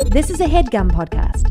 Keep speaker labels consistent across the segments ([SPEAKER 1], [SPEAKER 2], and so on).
[SPEAKER 1] This is a HeadGum podcast.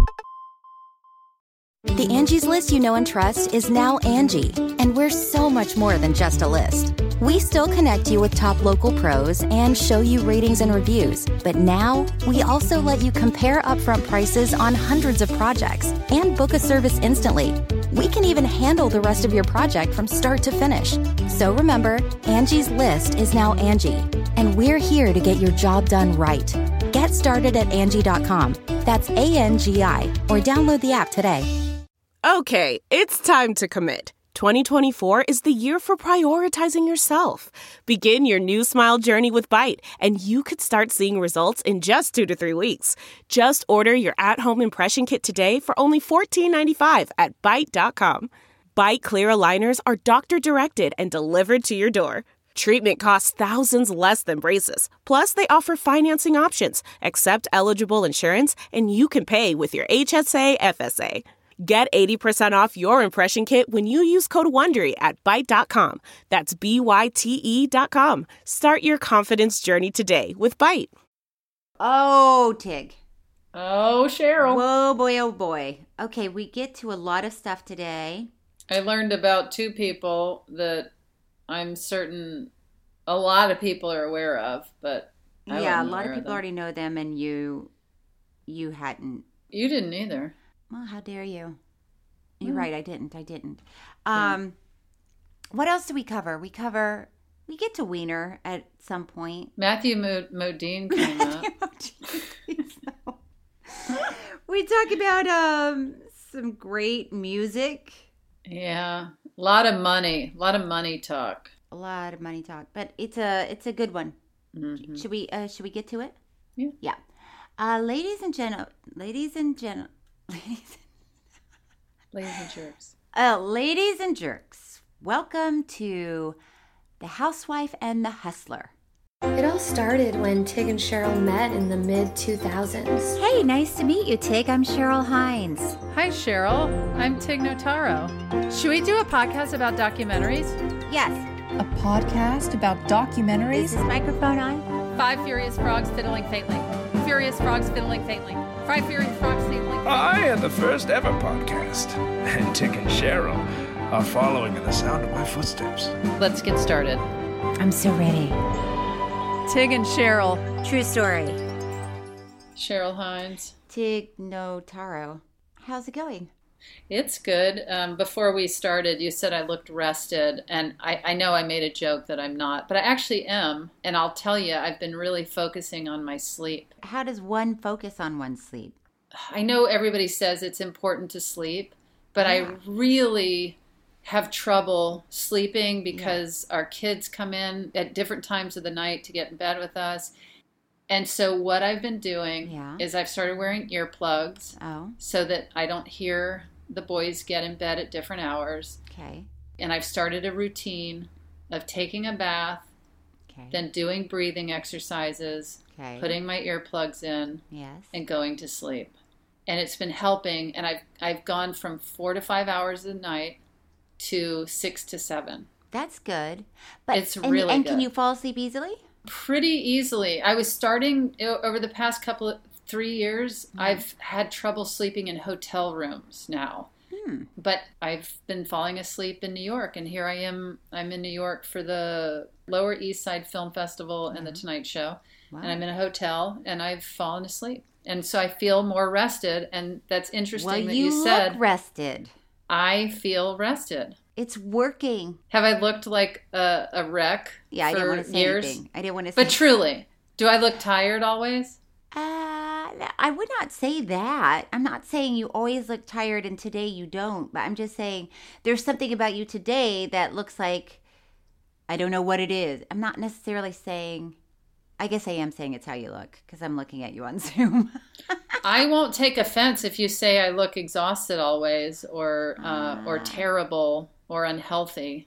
[SPEAKER 2] The Angie's List you know and trust is now Angie, and we're so much more than just a list. We still connect you with top local pros and show you ratings and reviews, but now we also let you compare upfront prices on hundreds of projects and book a service instantly. We can even handle the rest of your project from start to finish. So remember, Angie's List is now Angie, and we're here to get your job done right. Get started at Angie.com. That's ANGI, or download the app today.
[SPEAKER 3] Okay, it's time to commit. 2024 is the year for prioritizing yourself. Begin your new smile journey with Byte, and you could start seeing results in just 2 to 3 weeks. Just order your at-home impression kit today for only $14.95 at Byte.com. Byte Clear aligners are doctor-directed and delivered to your door. Treatment costs thousands less than braces. Plus, they offer financing options, accept eligible insurance, and you can pay with your HSA FSA. Get 80% off your impression kit when you use code WONDERY at Byte.com. That's BYTE.com. Start your confidence journey today with Byte.
[SPEAKER 4] Oh, Tig.
[SPEAKER 5] Oh, Cheryl.
[SPEAKER 4] Whoa, boy, oh, boy. Okay, we get to a lot of stuff today.
[SPEAKER 5] I learned about 2 people that I'm certain a lot of people are aware of, but I
[SPEAKER 4] yeah, a
[SPEAKER 5] wasn't
[SPEAKER 4] lot of
[SPEAKER 5] aware
[SPEAKER 4] people
[SPEAKER 5] them.
[SPEAKER 4] already know them, and you hadn't.
[SPEAKER 5] You didn't either.
[SPEAKER 4] Well, how dare you?
[SPEAKER 5] Mm.
[SPEAKER 4] You're right, I didn't. What else do we cover? We get to Wiener at some point.
[SPEAKER 5] Matthew Modine came up.
[SPEAKER 4] We talk about some great music.
[SPEAKER 5] Yeah, a lot of money talk.
[SPEAKER 4] A lot of money talk, but it's a good one.
[SPEAKER 5] Mm-hmm.
[SPEAKER 4] Should we get to it?
[SPEAKER 5] Yeah.
[SPEAKER 4] Yeah. Ladies and jerks. Ladies and jerks, welcome to The Housewife and the Hustler.
[SPEAKER 6] It all started when Tig and Cheryl met in the mid-2000s.
[SPEAKER 4] Hey, nice to meet you, Tig. I'm Cheryl Hines.
[SPEAKER 7] Hi, Cheryl. I'm Tig Notaro. Should we do a podcast about documentaries?
[SPEAKER 4] Yes.
[SPEAKER 1] A podcast about documentaries?
[SPEAKER 4] Is this microphone on?
[SPEAKER 7] 5 furious frogs fiddling faintly. Furious frogs fiddling faintly. 5 furious frogs fiddling faintly.
[SPEAKER 8] I am the first ever podcast, and Tig and Cheryl are following in the sound of my footsteps.
[SPEAKER 5] Let's get started.
[SPEAKER 4] I'm so ready.
[SPEAKER 7] Tig and Cheryl.
[SPEAKER 4] True story.
[SPEAKER 5] Cheryl Hines.
[SPEAKER 4] Tig Notaro. How's it going?
[SPEAKER 5] It's good. Before we started, you said I looked rested, and I know I made a joke that I'm not, but I actually am, and I'll tell you, I've been really focusing on my sleep.
[SPEAKER 4] How does one focus on one's sleep?
[SPEAKER 5] I know everybody says it's important to sleep, but
[SPEAKER 4] Yeah.
[SPEAKER 5] I really have trouble sleeping because our kids come in at different times of the night to get in bed with us. And so what I've been doing is I've started wearing earplugs so that I don't hear the boys get in bed at different hours.
[SPEAKER 4] Okay.
[SPEAKER 5] And I've started a routine of taking a bath, then doing breathing exercises, putting my earplugs in, and going to sleep. And it's been helping, and I've gone from 4 to 5 hours a night to 6 to 7.
[SPEAKER 4] That's good. But
[SPEAKER 5] it's really
[SPEAKER 4] and
[SPEAKER 5] good.
[SPEAKER 4] Can you fall asleep easily?
[SPEAKER 5] Pretty easily. I was starting over the past 3 years. I've had trouble sleeping in hotel rooms now. But I've been falling asleep in New York, and here I am. I'm in New York for the Lower East Side Film Festival and the Tonight Show.
[SPEAKER 4] Wow.
[SPEAKER 5] And I'm in a hotel, and I've fallen asleep. And so I feel more rested, and that's interesting that you said.
[SPEAKER 4] Look rested.
[SPEAKER 5] I feel rested.
[SPEAKER 4] It's working.
[SPEAKER 5] Have I looked like a wreck for
[SPEAKER 4] I didn't want to say
[SPEAKER 5] years?
[SPEAKER 4] anything. I didn't want to say
[SPEAKER 5] But truly, do I look tired always?
[SPEAKER 4] I would not say that. I'm not saying you always look tired and today you don't. But I'm just saying there's something about you today that looks like, I don't know what it is. I'm not necessarily saying, I guess I am saying it's how you look because I'm looking at you on Zoom.
[SPEAKER 5] I won't take offense if you say I look exhausted always or terrible or unhealthy.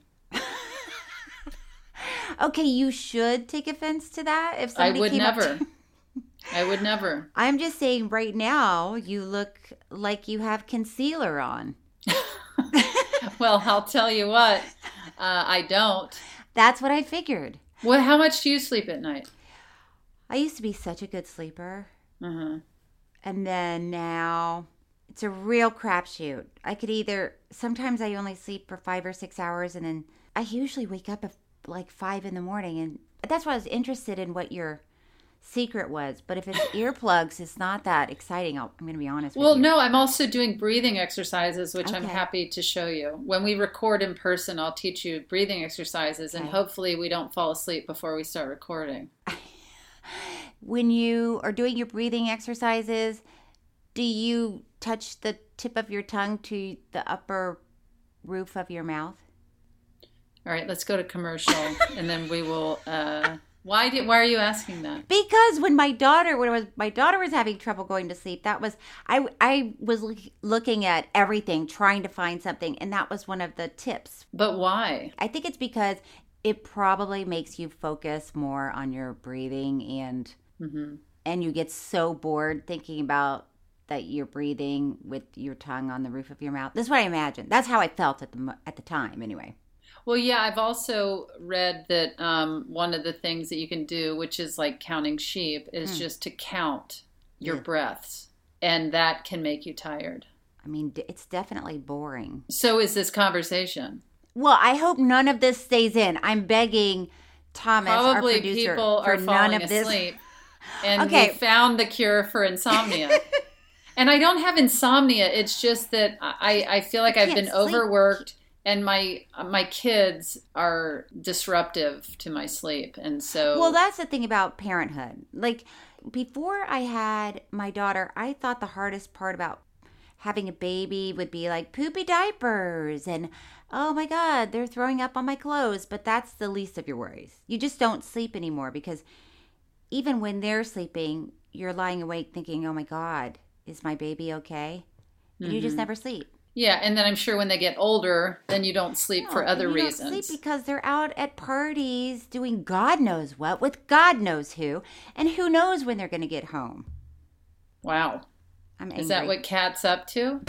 [SPEAKER 4] Okay, you should take offense to that. If somebody
[SPEAKER 5] I would
[SPEAKER 4] came up
[SPEAKER 5] never.
[SPEAKER 4] to-
[SPEAKER 5] I would never.
[SPEAKER 4] I'm just saying right now you look like you have concealer on.
[SPEAKER 5] Well, I'll tell you what, I don't.
[SPEAKER 4] That's what I figured.
[SPEAKER 5] Well, how much do you sleep at night?
[SPEAKER 4] I used to be such a good sleeper.
[SPEAKER 5] Uh-huh.
[SPEAKER 4] And then now it's a real crapshoot. Sometimes I only sleep for 5 or 6 hours, and then I usually wake up at like 5 in the morning. And that's why I was interested in what your secret was. But if it's earplugs, it's not that exciting. I'm going to be honest with you.
[SPEAKER 5] Well, no, I'm also doing breathing exercises, which I'm happy to show you. When we record in person, I'll teach you breathing exercises, and hopefully we don't fall asleep before we start recording.
[SPEAKER 4] When you are doing your breathing exercises, do you touch the tip of your tongue to the upper roof of your mouth?
[SPEAKER 5] All right, let's go to commercial, and then we will... Why are you asking that?
[SPEAKER 4] Because when my daughter was having trouble going to sleep, I was looking at everything, trying to find something, and that was one of the tips.
[SPEAKER 5] But why?
[SPEAKER 4] I think it's because it probably makes you focus more on your breathing, and you get so bored thinking about that you're breathing with your tongue on the roof of your mouth. That's what I imagine. That's how I felt at the time, anyway.
[SPEAKER 5] Well, yeah, I've also read that one of the things that you can do, which is like counting sheep, is just to count your breaths, and that can make you tired.
[SPEAKER 4] I mean, it's definitely boring.
[SPEAKER 5] So is this conversation.
[SPEAKER 4] Well, I hope none of this stays in. I'm begging Thomas, our producer,
[SPEAKER 5] people
[SPEAKER 4] for
[SPEAKER 5] are
[SPEAKER 4] none
[SPEAKER 5] falling
[SPEAKER 4] of this.
[SPEAKER 5] asleep, and we found the cure for insomnia. And I don't have insomnia. It's just that I feel like I've been overworked. And my kids are disruptive to my sleep. And so...
[SPEAKER 4] Well, that's the thing about parenthood. Like, before I had my daughter, I thought the hardest part about having a baby would be like poopy diapers and, oh my God, they're throwing up on my clothes. But that's the least of your worries. You just don't sleep anymore because even when they're sleeping, you're lying awake thinking, oh my God, is my baby okay? And you just never sleep.
[SPEAKER 5] Yeah, and then I'm sure when they get older, then you don't sleep for other reasons.
[SPEAKER 4] You don't sleep because they're out at parties doing God knows what with God knows who, and who knows when they're going to get home.
[SPEAKER 5] Wow.
[SPEAKER 4] I'm angry.
[SPEAKER 5] Is that what Kat's up to?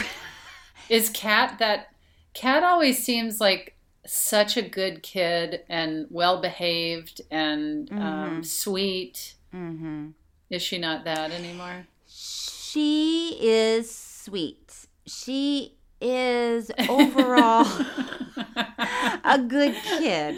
[SPEAKER 5] Is Kat that... Kat always seems like such a good kid and well-behaved and sweet. Mm-hmm. Is she not that anymore?
[SPEAKER 4] She is sweet. She is overall a good kid.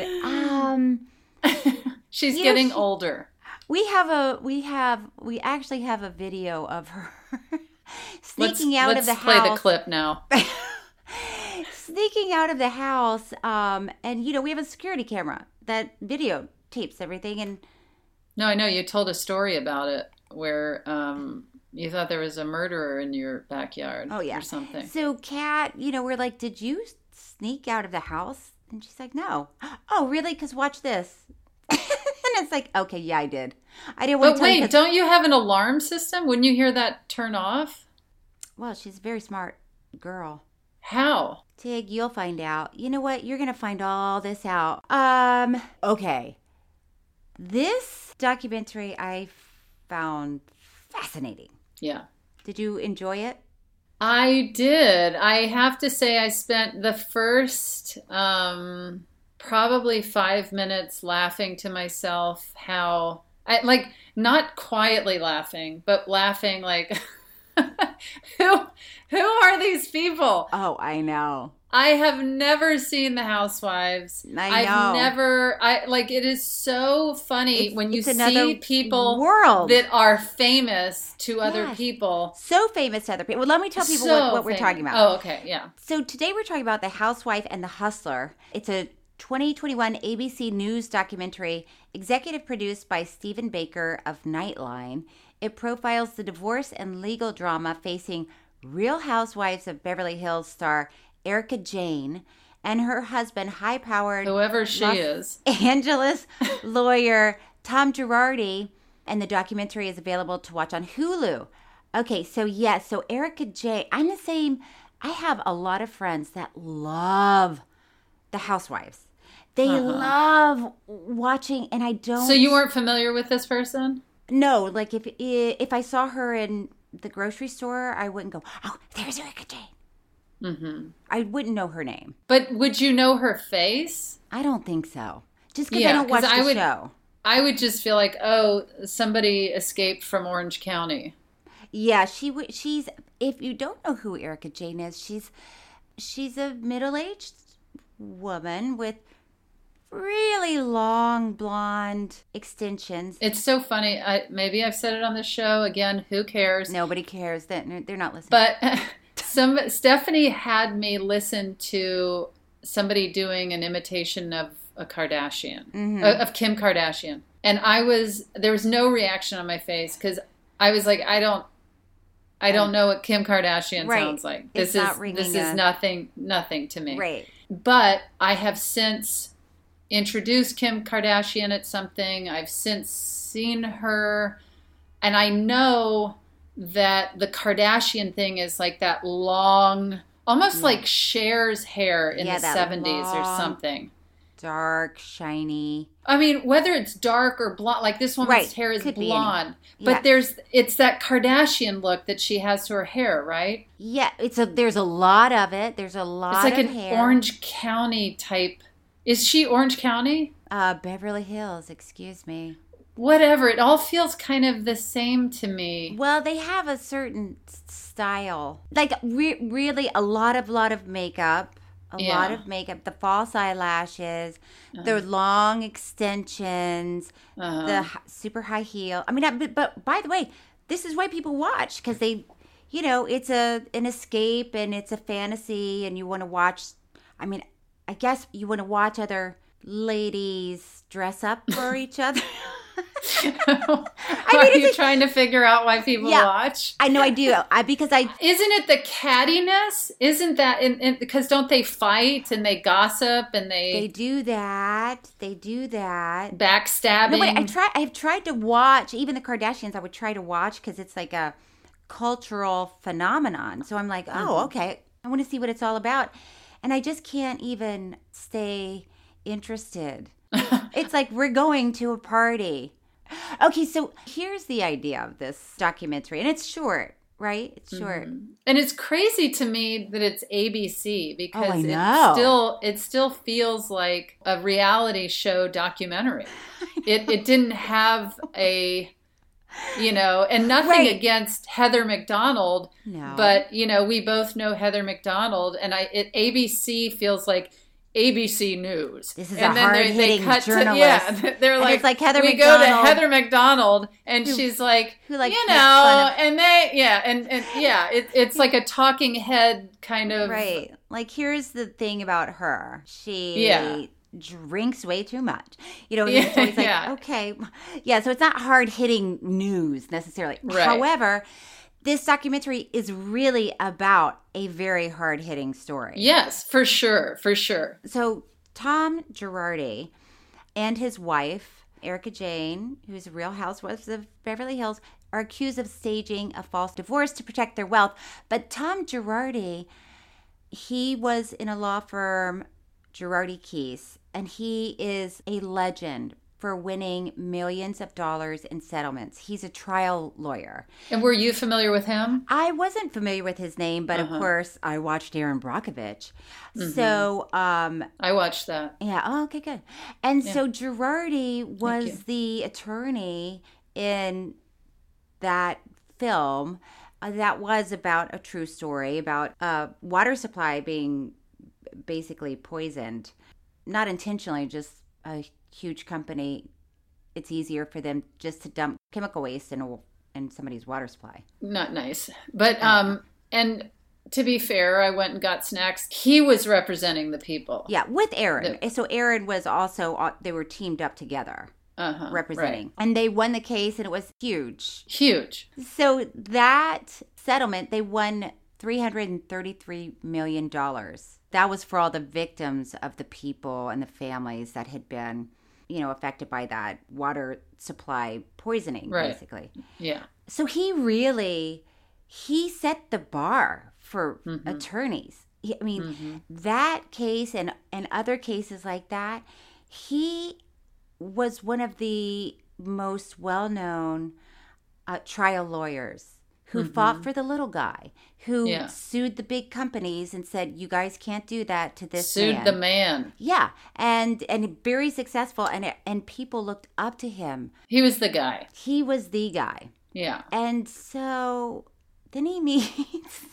[SPEAKER 5] She's getting older.
[SPEAKER 4] We actually have a video of her sneaking out of the house.
[SPEAKER 5] Let's play the clip now.
[SPEAKER 4] Sneaking out of the house, and we have a security camera that videotapes everything. And
[SPEAKER 5] no, I know you told a story about it where you thought there was a murderer in your backyard.
[SPEAKER 4] Oh, yeah.
[SPEAKER 5] Or something.
[SPEAKER 4] So Kat, we're like, did you sneak out of the house? And she's like, no. Oh, really? Because watch this. And it's like, okay, yeah, I did. I didn't want to tell you. But wait,
[SPEAKER 5] don't you have an alarm system? Wouldn't you hear that turn off?
[SPEAKER 4] Well, she's a very smart girl.
[SPEAKER 5] How?
[SPEAKER 4] Tig, you'll find out. You know what? You're going to find all this out. Okay. This documentary I found fascinating.
[SPEAKER 5] Yeah.
[SPEAKER 4] Did you enjoy it?
[SPEAKER 5] I did. I have to say I spent the first probably 5 minutes laughing to myself not quietly laughing, but laughing like, who are these people?
[SPEAKER 4] Oh, I know.
[SPEAKER 5] I have never seen The Housewives.
[SPEAKER 4] I know.
[SPEAKER 5] It is so funny when you see people
[SPEAKER 4] world
[SPEAKER 5] that are famous to other people.
[SPEAKER 4] So famous to other people. Well, let me tell people what we're talking about.
[SPEAKER 5] Oh, okay, yeah.
[SPEAKER 4] So today we're talking about The Housewife and the Hustler. It's a 2021 ABC News documentary, executive produced by Stephen Baker of Nightline. It profiles the divorce and legal drama facing Real Housewives of Beverly Hills star Erika Jayne and her husband, high-powered
[SPEAKER 5] whoever she is,
[SPEAKER 4] Los Angeles lawyer Tom Girardi, and the documentary is available to watch on Hulu. Okay, so Erika Jayne, I'm the same. I have a lot of friends that love The Housewives. They love watching, and I don't.
[SPEAKER 5] So you weren't familiar with this person?
[SPEAKER 4] No, like if I saw her in the grocery store, I wouldn't go, oh, there's Erika Jayne. Mm-hmm. I wouldn't know her name.
[SPEAKER 5] But would you know her face?
[SPEAKER 4] I don't think so. Just because I don't watch the show.
[SPEAKER 5] I would just feel like, oh, somebody escaped from Orange County.
[SPEAKER 4] Yeah, she's, if you don't know who Erika Jayne is, she's a middle-aged woman with really long blonde extensions.
[SPEAKER 5] It's so funny. Maybe I've said it on the show. Again, who cares?
[SPEAKER 4] Nobody cares. They're not listening.
[SPEAKER 5] But Stephanie had me listen to somebody doing an imitation of a Kardashian, of Kim Kardashian. And there was no reaction on my face because I was like, I don't know what Kim Kardashian sounds like. This is nothing to me.
[SPEAKER 4] Right.
[SPEAKER 5] But I have since introduced Kim Kardashian at something. I've since seen her, and I know that the Kardashian thing is like that long, almost like Cher's hair in the 70s or something.
[SPEAKER 4] Dark, shiny.
[SPEAKER 5] I mean, whether it's dark or blonde, like this woman's hair is blonde, but it's that Kardashian look that she has to her hair, right?
[SPEAKER 4] Yeah, there's a lot of it. There's a lot of hair. It's like an
[SPEAKER 5] Orange County type. Is she Orange County?
[SPEAKER 4] Beverly Hills, excuse me.
[SPEAKER 5] Whatever. It all feels kind of the same to me.
[SPEAKER 4] Well, they have a certain style. Like really a lot of makeup. A lot of makeup. The false eyelashes. The long extensions. The super high heel. I mean, but by the way, this is why people watch. Because they, it's an escape and it's a fantasy. And you want to watch, I guess you want to watch other ladies dress up for each other.
[SPEAKER 5] Are you trying to figure out why people watch?
[SPEAKER 4] I know I do.
[SPEAKER 5] Isn't it the cattiness? Isn't that because don't they fight and they gossip and they
[SPEAKER 4] do that? They do that.
[SPEAKER 5] Backstabbing.
[SPEAKER 4] No, but I've tried to watch even the Kardashians. I would try to watch because it's like a cultural phenomenon. So I'm like, oh, okay, I want to see what it's all about. And I just can't even stay interested. It's like we're going to a party. Okay, so here's the idea of this documentary. And it's short, right? It's short.
[SPEAKER 5] And it's crazy to me that it's ABC because it still feels like a reality show documentary. It didn't have a... and nothing against Heather McDonald, but we both know Heather McDonald, and ABC feels like ABC News.
[SPEAKER 4] This is a hard-hitting journalist.
[SPEAKER 5] They're like,
[SPEAKER 4] it's like Heather
[SPEAKER 5] we
[SPEAKER 4] McDonald.
[SPEAKER 5] go to Heather McDonald, and she's like, and they, it's like a talking head kind of,
[SPEAKER 4] right? Like, here's the thing about her: she drinks way too much. It's always like, okay. Yeah, so it's not hard-hitting news necessarily.
[SPEAKER 5] Right.
[SPEAKER 4] However, this documentary is really about a very hard-hitting story.
[SPEAKER 5] Yes, for sure.
[SPEAKER 4] So Tom Girardi and his wife, Erika Jayne, who's a Real Housewife of Beverly Hills, are accused of staging a false divorce to protect their wealth. But Tom Girardi, he was in a law firm, Girardi Keese, and he is a legend for winning millions of dollars in settlements. He's a trial lawyer.
[SPEAKER 5] And were you familiar with him?
[SPEAKER 4] I wasn't familiar with his name, but of course I watched Erin Brockovich. So
[SPEAKER 5] I watched that.
[SPEAKER 4] Yeah. Oh, okay, good. And so Girardi was the attorney in that film that was about a true story about water supply being basically poisoned. Not intentionally, just a huge company. It's easier for them just to dump chemical waste in somebody's water supply. Not
[SPEAKER 5] nice. But and to be fair, I went and got snacks. He was representing the people.
[SPEAKER 4] Yeah, with Erin. So Erin was also, they were teamed up together. Representing. Right. And they won the case, and it was huge. So that settlement, they won $333 million. That was for all the victims of the people and the families that had been, affected by that water supply poisoning, basically.
[SPEAKER 5] Yeah.
[SPEAKER 4] So he set the bar for attorneys. That case and other cases like that, he was one of the most well-known trial lawyers who fought for the little guy, who sued the big companies and said, you guys can't do that to this man.
[SPEAKER 5] Sued the man.
[SPEAKER 4] Yeah, and very successful, and people looked up to him.
[SPEAKER 5] He was the guy.
[SPEAKER 4] He was the guy.
[SPEAKER 5] Yeah.
[SPEAKER 4] And so then he meets...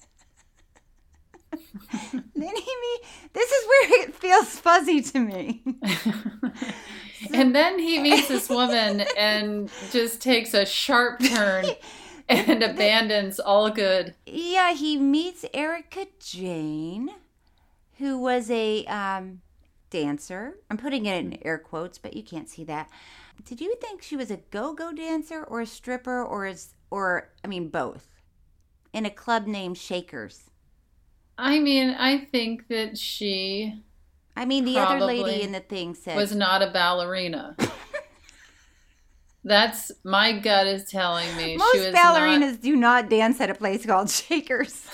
[SPEAKER 4] This is where it feels fuzzy to me.
[SPEAKER 5] And then he meets this woman and just takes a sharp turn and abandons all good.
[SPEAKER 4] Yeah, he meets Erica Jane, who was a dancer. I'm putting it in air quotes, but you can't see that. Did you think she was a go-go dancer or a stripper or both? In a club named Shakers.
[SPEAKER 5] I mean, I think that she...
[SPEAKER 4] the other lady in the thing said...
[SPEAKER 5] was not a ballerina. That's... My gut is telling me
[SPEAKER 4] most
[SPEAKER 5] she was
[SPEAKER 4] ballerinas do not dance at a place called Shakers.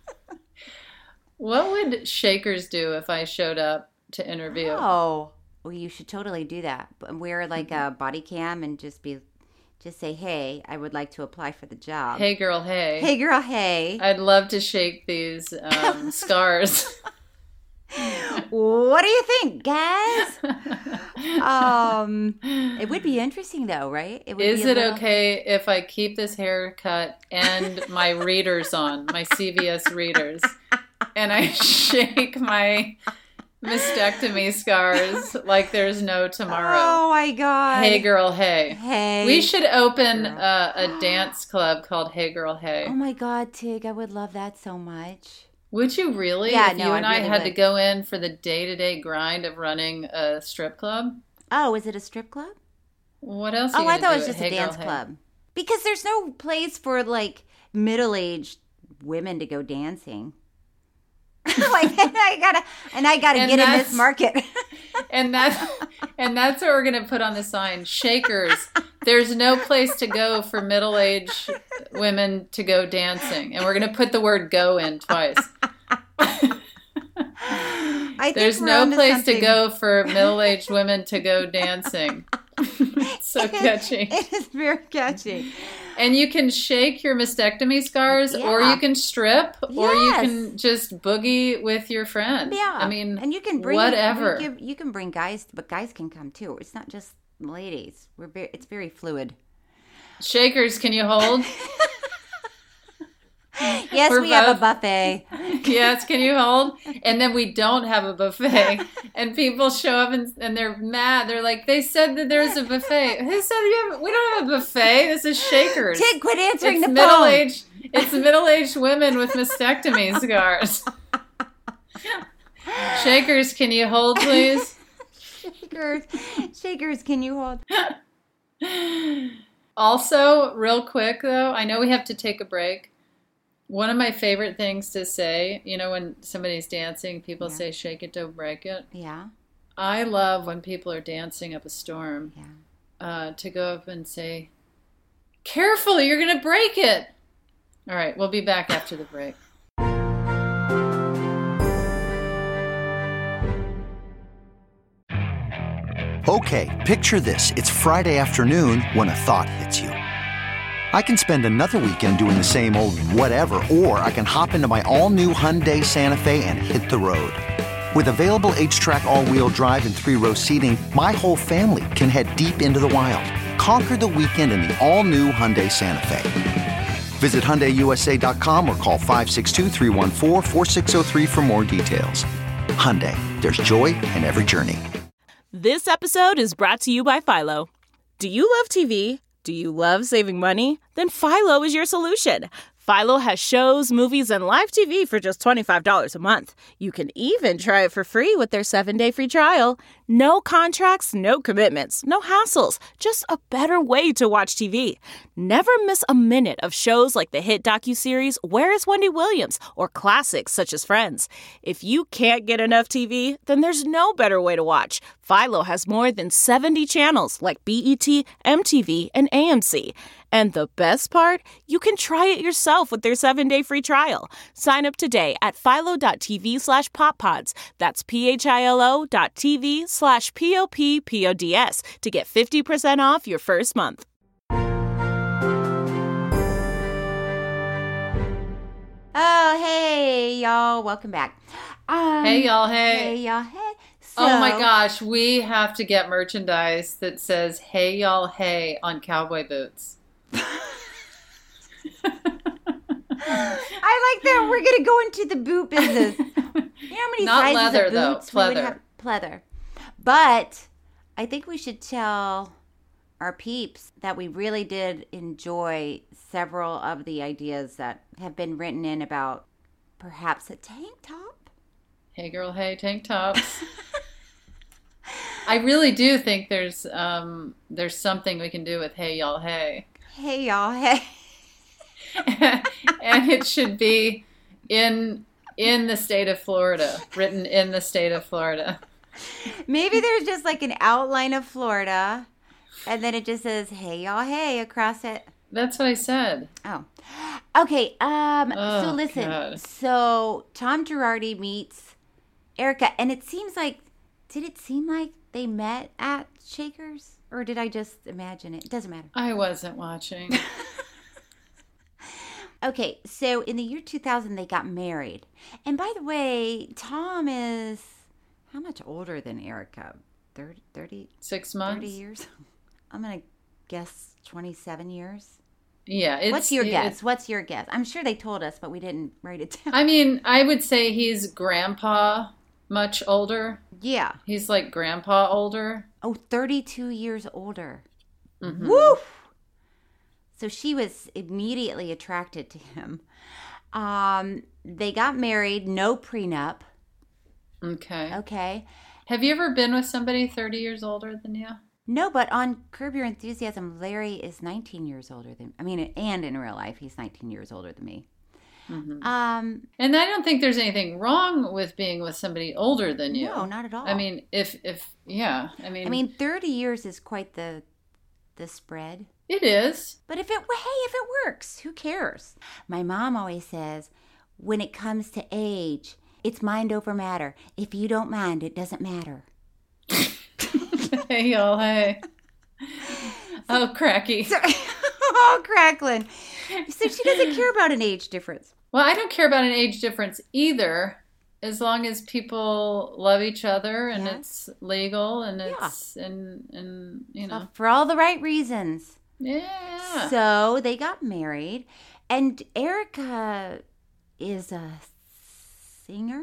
[SPEAKER 5] What would Shakers do if I showed up to interview?
[SPEAKER 4] Oh, well, you should totally do that. Wear like a body cam and just say, hey, I would like to apply for the job.
[SPEAKER 5] Hey, girl, hey.
[SPEAKER 4] Hey, girl, hey.
[SPEAKER 5] I'd love to shake these scars.
[SPEAKER 4] What do you think, guys? It would be interesting, though, right?
[SPEAKER 5] Is it okay if I keep this haircut and my readers on, my CVS readers, and I shake my mastectomy scars like there's no tomorrow?
[SPEAKER 4] Oh my God.
[SPEAKER 5] Hey girl, hey.
[SPEAKER 4] Hey.
[SPEAKER 5] We should open a dance club called Hey Girl, Hey.
[SPEAKER 4] Oh my God, Tig, I would love that so much.
[SPEAKER 5] Would you really?
[SPEAKER 4] Yeah,
[SPEAKER 5] if
[SPEAKER 4] no,
[SPEAKER 5] you and
[SPEAKER 4] I
[SPEAKER 5] I
[SPEAKER 4] really
[SPEAKER 5] had
[SPEAKER 4] would.
[SPEAKER 5] to go in for the day-to-day grind of running a strip club?
[SPEAKER 4] Oh, is it a strip club?
[SPEAKER 5] What else are you
[SPEAKER 4] I
[SPEAKER 5] gonna
[SPEAKER 4] thought it
[SPEAKER 5] do
[SPEAKER 4] was
[SPEAKER 5] at
[SPEAKER 4] just
[SPEAKER 5] Hey
[SPEAKER 4] a dance
[SPEAKER 5] Girl, Hey?
[SPEAKER 4] club. Because there's no place for like middle-aged women to go dancing. I gotta get in this market.
[SPEAKER 5] and that's what we're gonna put on the sign. Shakers. There's no place to go for middle-aged women to go dancing, and we're gonna put the word "go" in twice. There's no place to go for middle-aged women to go dancing. It's so catchy.
[SPEAKER 4] It is very catchy.
[SPEAKER 5] And you can shake your mastectomy scars, or you can strip, or you can just boogie with your friend.
[SPEAKER 4] Yeah,
[SPEAKER 5] I mean,
[SPEAKER 4] and you can bring
[SPEAKER 5] whatever.
[SPEAKER 4] You can bring guys, but guys can come too. It's not just ladies. It's very fluid.
[SPEAKER 5] Shakers, can you hold?
[SPEAKER 4] Yes, we have a buffet.
[SPEAKER 5] Yes, can you hold? And then we don't have a buffet. And people show up and they're mad. They're like, they said that there's a buffet. Who said we don't have a buffet? This is Shakers.
[SPEAKER 4] Tig, quit answering the
[SPEAKER 5] phone. It's middle-aged women with mastectomy scars. Shakers, can you hold, please?
[SPEAKER 4] Shakers, can you hold?
[SPEAKER 5] Also, real quick, though, I know we have to take a break. One of my favorite things to say, when somebody's dancing, people say, shake it, don't break it.
[SPEAKER 4] Yeah.
[SPEAKER 5] I love when people are dancing up a storm to go up and say, careful, you're going to break it. All right, we'll be back after the break.
[SPEAKER 9] Okay, picture this. It's Friday afternoon when a thought hits you. I can spend another weekend doing the same old whatever, or I can hop into my all-new Hyundai Santa Fe and hit the road. With available H-Track all-wheel drive and 3-row seating, my whole family can head deep into the wild. Conquer the weekend in the all-new Hyundai Santa Fe. Visit HyundaiUSA.com or call 562-314-4603 for more details. Hyundai, there's joy in every journey.
[SPEAKER 3] This episode is brought to you by Philo. Do you love TV? Do you love saving money? Then Philo is your solution. Philo has shows, movies, and live TV for just $25 a month. You can even try it for free with their 7-day free trial. No contracts, no commitments, no hassles. Just a better way to watch TV. Never miss a minute of shows like the hit docuseries Where is Wendy Williams? Or classics such as Friends. If you can't get enough TV, then there's no better way to watch. Philo has more than 70 channels like BET, MTV, and AMC. And the best part? You can try it yourself with their 7-day free trial. Sign up today at philo.tv/poppods. That's philo.tv/POPPODS to get 50% off your first month.
[SPEAKER 4] Oh, hey, y'all. Welcome back.
[SPEAKER 5] Hey, y'all, hey.
[SPEAKER 4] Hey, y'all, hey.
[SPEAKER 5] Oh, my gosh. We have to get merchandise that says, hey, y'all, hey, on cowboy boots.
[SPEAKER 4] like that we're going to go into the boot business. You know how many
[SPEAKER 5] Not
[SPEAKER 4] sizes
[SPEAKER 5] leather,
[SPEAKER 4] of boots
[SPEAKER 5] though.
[SPEAKER 4] we would have? Pleather. But I think we should tell our peeps that we really did enjoy several of the ideas that have been written in about perhaps a tank top.
[SPEAKER 5] Hey girl, hey, tank tops. I really do think there's something we can do with hey y'all, hey.
[SPEAKER 4] Hey y'all, hey.
[SPEAKER 5] And it should be in the state of Florida, written in the state of Florida.
[SPEAKER 4] Maybe there's just like an outline of Florida, and then it just says "Hey y'all, hey" across it.
[SPEAKER 5] That's what I said.
[SPEAKER 4] Oh, okay. So listen.
[SPEAKER 5] God.
[SPEAKER 4] So Tom Girardi meets Erica, and it seems like. Did it seem like they met at Shakers, or did I just imagine it? It doesn't matter.
[SPEAKER 5] I wasn't watching.
[SPEAKER 4] Okay, so in the year 2000, they got married, and by the way, Tom is. How much older than Erica? 30
[SPEAKER 5] 6 months?
[SPEAKER 4] 30 years? I'm going to guess 27 years.
[SPEAKER 5] Yeah.
[SPEAKER 4] What's your guess? What's your guess? I'm sure they told us, but we didn't write it down.
[SPEAKER 5] I mean, I would say he's grandpa much older.
[SPEAKER 4] Yeah.
[SPEAKER 5] He's like grandpa older.
[SPEAKER 4] Oh, 32 years older.
[SPEAKER 5] Mm-hmm.
[SPEAKER 4] Woo! So she was immediately attracted to him. They got married, no prenup. Okay.
[SPEAKER 5] Have you ever been with somebody 30 years older than you?
[SPEAKER 4] No, but on Curb Your Enthusiasm, Larry is 19 years older than... and in real life, he's 19 years older than me.
[SPEAKER 5] Mm-hmm. And I don't think there's anything wrong with being with somebody older than you.
[SPEAKER 4] No, not at all.
[SPEAKER 5] I mean, if
[SPEAKER 4] 30 years is quite the spread.
[SPEAKER 5] It is.
[SPEAKER 4] But if it works, who cares? My mom always says, when it comes to age... It's mind over matter. If you don't mind, it doesn't matter.
[SPEAKER 5] Hey, y'all, hey. Oh, cracky.
[SPEAKER 4] Cracklin. So she doesn't care about an age difference.
[SPEAKER 5] Well, I don't care about an age difference either, as long as people love each other and it's legal and it's, and you know.
[SPEAKER 4] For all the right reasons.
[SPEAKER 5] Yeah.
[SPEAKER 4] So they got married, and Erica is a singer.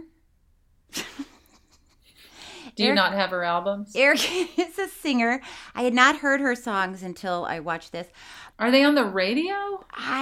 [SPEAKER 5] Do you not have her albums?
[SPEAKER 4] Erica is a singer. I had not heard her songs until I watched this.
[SPEAKER 5] Are they on the radio?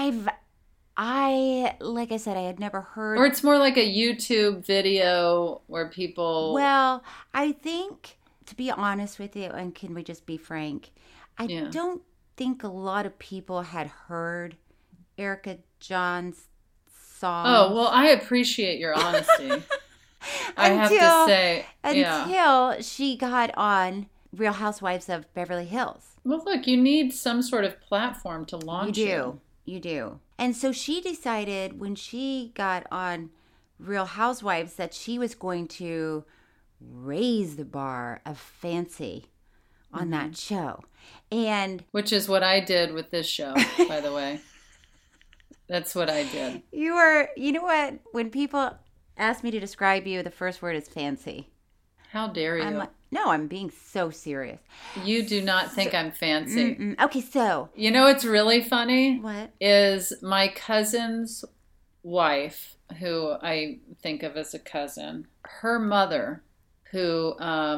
[SPEAKER 4] Like I said, I had never heard.
[SPEAKER 5] Or it's more like a YouTube video where people.
[SPEAKER 4] Well, I think, to be honest with you, and can we just be frank, I don't think a lot of people had heard Erica John's songs.
[SPEAKER 5] Oh, well, I appreciate your honesty. I have to say.
[SPEAKER 4] Until she got on Real Housewives of Beverly Hills.
[SPEAKER 5] Well, look, you need some sort of platform to launch you.
[SPEAKER 4] You do. And so she decided when she got on Real Housewives that she was going to raise the bar of fancy on that show. And
[SPEAKER 5] which is what I did with this show, by the way. That's what I did.
[SPEAKER 4] You know what? When people ask me to describe you, the first word is fancy.
[SPEAKER 5] How dare you?
[SPEAKER 4] I'm being so serious.
[SPEAKER 5] You do not think I'm fancy.
[SPEAKER 4] Okay, so.
[SPEAKER 5] You know what's really funny?
[SPEAKER 4] What?
[SPEAKER 5] Is my cousin's wife, who I think of as a cousin, her mother, who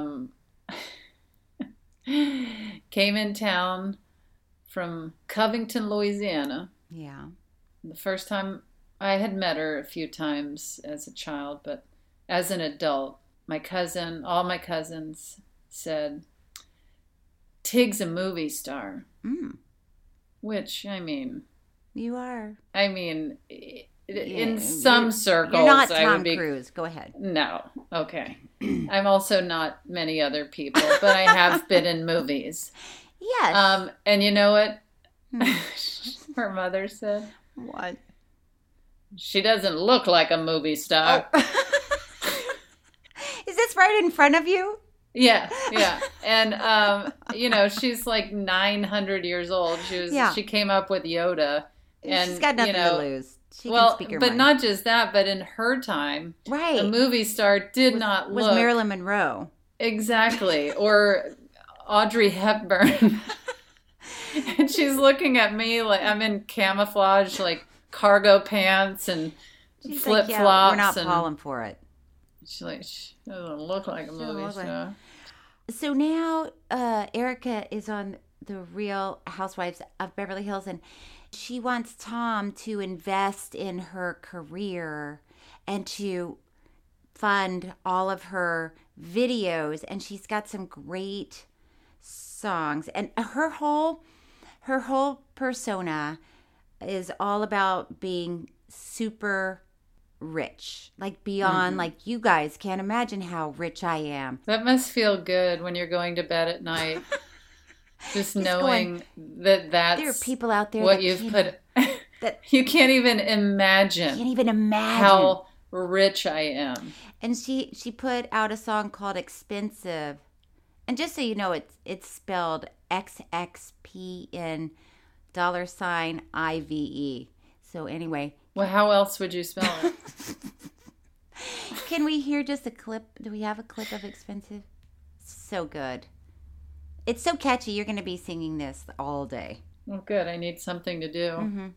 [SPEAKER 5] came in town from Covington, Louisiana.
[SPEAKER 4] Yeah.
[SPEAKER 5] The first time I had met her a few times as a child, but as an adult, all my cousins said, Tig's a movie star. Which, I mean...
[SPEAKER 4] You are.
[SPEAKER 5] I mean, in some circles...
[SPEAKER 4] You're not Tom
[SPEAKER 5] I would be,
[SPEAKER 4] Cruise. Go ahead.
[SPEAKER 5] No. Okay. I'm also not many other people, but I have been in movies.
[SPEAKER 4] Yes.
[SPEAKER 5] And you know what her mother said?
[SPEAKER 4] What?
[SPEAKER 5] She doesn't look like a movie star.
[SPEAKER 4] Oh. Is this right in front of you?
[SPEAKER 5] Yeah. And, she's like 900 years old. She came up with Yoda. And,
[SPEAKER 4] she's got nothing to lose. She can speak her mind.
[SPEAKER 5] Not just that, but in her time, a movie star was
[SPEAKER 4] Marilyn Monroe.
[SPEAKER 5] Exactly. Or Audrey Hepburn. And she's looking at me like I'm in camouflage, like cargo pants and flip-flops.
[SPEAKER 4] We're not falling for it.
[SPEAKER 5] She's like, she doesn't look like a movie star.
[SPEAKER 4] So now Erica is on the Real Housewives of Beverly Hills, and she wants Tom to invest in her career and to fund all of her videos. And she's got some great songs. And her whole persona is all about being super rich, like beyond, like, you guys can't imagine how rich I am.
[SPEAKER 5] That must feel good when you're going to bed at night. Just knowing that that's
[SPEAKER 4] there are people out there
[SPEAKER 5] what
[SPEAKER 4] that
[SPEAKER 5] you've put.
[SPEAKER 4] That
[SPEAKER 5] you can't even imagine. How rich I am.
[SPEAKER 4] And she put out a song called "Expensive," and just so you know, it's spelled XXPN $IVE. So anyway.
[SPEAKER 5] Well, how else would you spell it?
[SPEAKER 4] Can we hear just a clip? Do we have a clip of "Expensive"? So good. It's so catchy. You're going to be singing this all day.
[SPEAKER 5] Well, good. I need something to do.
[SPEAKER 4] Mm-hmm.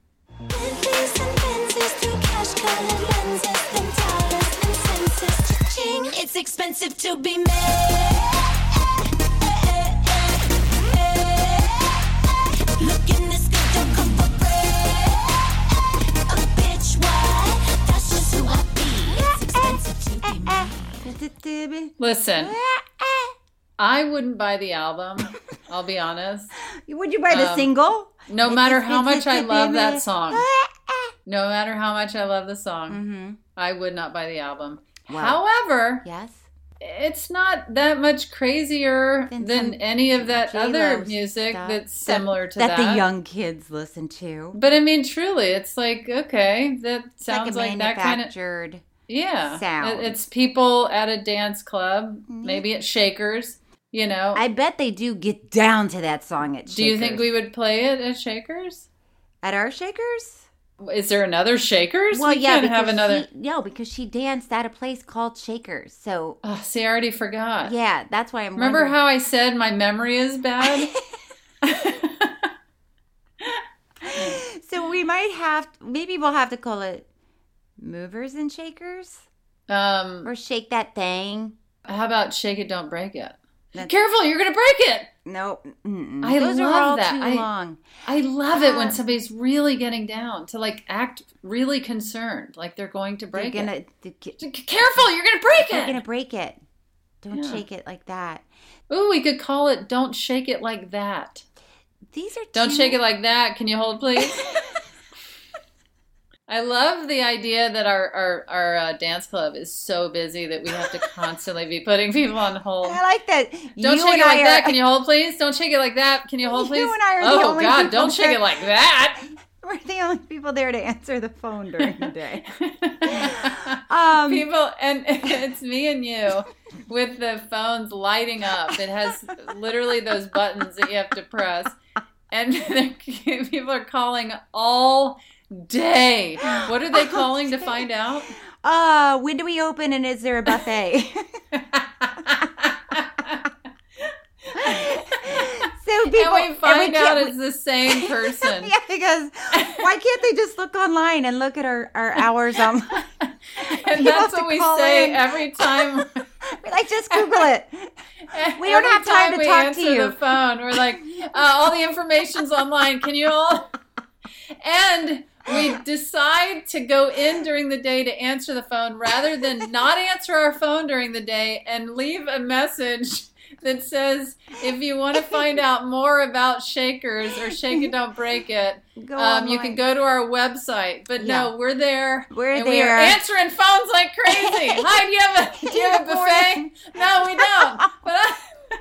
[SPEAKER 10] It's expensive to be made. Looking this good don't come for free. A bitch, what? That's just who I be. It's expensive to be made.
[SPEAKER 5] Listen. I wouldn't buy the album, I'll be honest.
[SPEAKER 4] Would you buy the single?
[SPEAKER 5] No matter how much I love that song. No matter how much I love the song, I would not buy the album. Wow. However,
[SPEAKER 4] yes,
[SPEAKER 5] it's not that much crazier than any of that other music that's similar to that.
[SPEAKER 4] That the young kids listen to.
[SPEAKER 5] But I mean, truly, it's like, okay, that sounds
[SPEAKER 4] like
[SPEAKER 5] that kind of...
[SPEAKER 4] sound.
[SPEAKER 5] It's people at a dance club, maybe at Shakers. You know,
[SPEAKER 4] I bet they do get down to that song at Shakers.
[SPEAKER 5] Do you think we would play it at Shakers?
[SPEAKER 4] At our Shakers?
[SPEAKER 5] Is there another Shakers?
[SPEAKER 4] Well,
[SPEAKER 5] we can't have another.
[SPEAKER 4] Because she danced at a place called Shakers. So,
[SPEAKER 5] see, I already forgot.
[SPEAKER 4] Yeah, that's why I'm.
[SPEAKER 5] Remember how I said my memory is bad?
[SPEAKER 4] So we might maybe we'll have to call it Movers and Shakers, or Shake That Thing.
[SPEAKER 5] How about Shake It, Don't Break It? Careful, you're going to break it.
[SPEAKER 4] Nope.
[SPEAKER 5] Those
[SPEAKER 4] love
[SPEAKER 5] are all
[SPEAKER 4] that.
[SPEAKER 5] Too long. I love it when somebody's really getting down to like act really concerned, like they're going to break it. Careful, you're going to break it.
[SPEAKER 4] You're going to break it. Don't shake it like that.
[SPEAKER 5] Ooh, we could call it Don't Shake It Like That.
[SPEAKER 4] These are
[SPEAKER 5] Don't shake it like that. Can you hold, please? I love the idea that our dance club is so busy that we have to constantly be putting people on hold.
[SPEAKER 4] I like that.
[SPEAKER 5] Don't shake it like that. Can you hold, please? Don't shake it like that. Can you hold, please?
[SPEAKER 4] You and I are the only people. Oh, God,
[SPEAKER 5] don't shake it like that.
[SPEAKER 4] We're the only people there to answer the phone during the day.
[SPEAKER 5] People, and it's me and you with the phones lighting up. It has literally those buttons that you have to press. And people are calling all day. What are they calling to find out?
[SPEAKER 4] When do we open and is there a buffet? So people,
[SPEAKER 5] and we find out it's the same person.
[SPEAKER 4] Yeah, because why can't they just look online and look at our hours online?
[SPEAKER 5] And that's what we say every time.
[SPEAKER 4] We're like, just Google it. We don't have time to talk to you.
[SPEAKER 5] We answer the phone. We're like, all the information's online. Can you all? And we decide to go in during the day to answer the phone rather than not answer our phone during the day and leave a message that says, if you want to find out more about Shakers or Shake It, Don't Break It, you can go to our website. But no, we're there.
[SPEAKER 4] We
[SPEAKER 5] are answering phones like crazy. Hi, do you have a buffet? No, we don't. But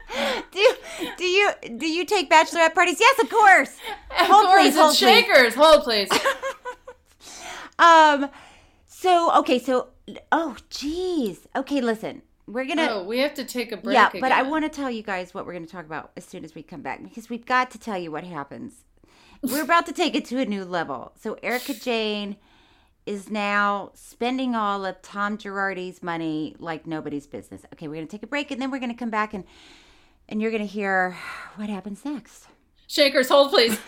[SPEAKER 4] do you take bachelorette parties? Yes, of course.
[SPEAKER 5] Hold, please. Shakers. Hold, please.
[SPEAKER 4] Okay, listen. We're gonna.
[SPEAKER 5] We have to take a break.
[SPEAKER 4] Yeah,
[SPEAKER 5] again.
[SPEAKER 4] but I want to tell you guys what we're going to talk about as soon as we come back, because we've got to tell you what happens. We're about to take it to a new level. So Erica Jane is now spending all of Tom Girardi's money like nobody's business. Okay, we're going to take a break, and then we're going to come back and you're going to hear what happens next.
[SPEAKER 5] Shakers, hold, please.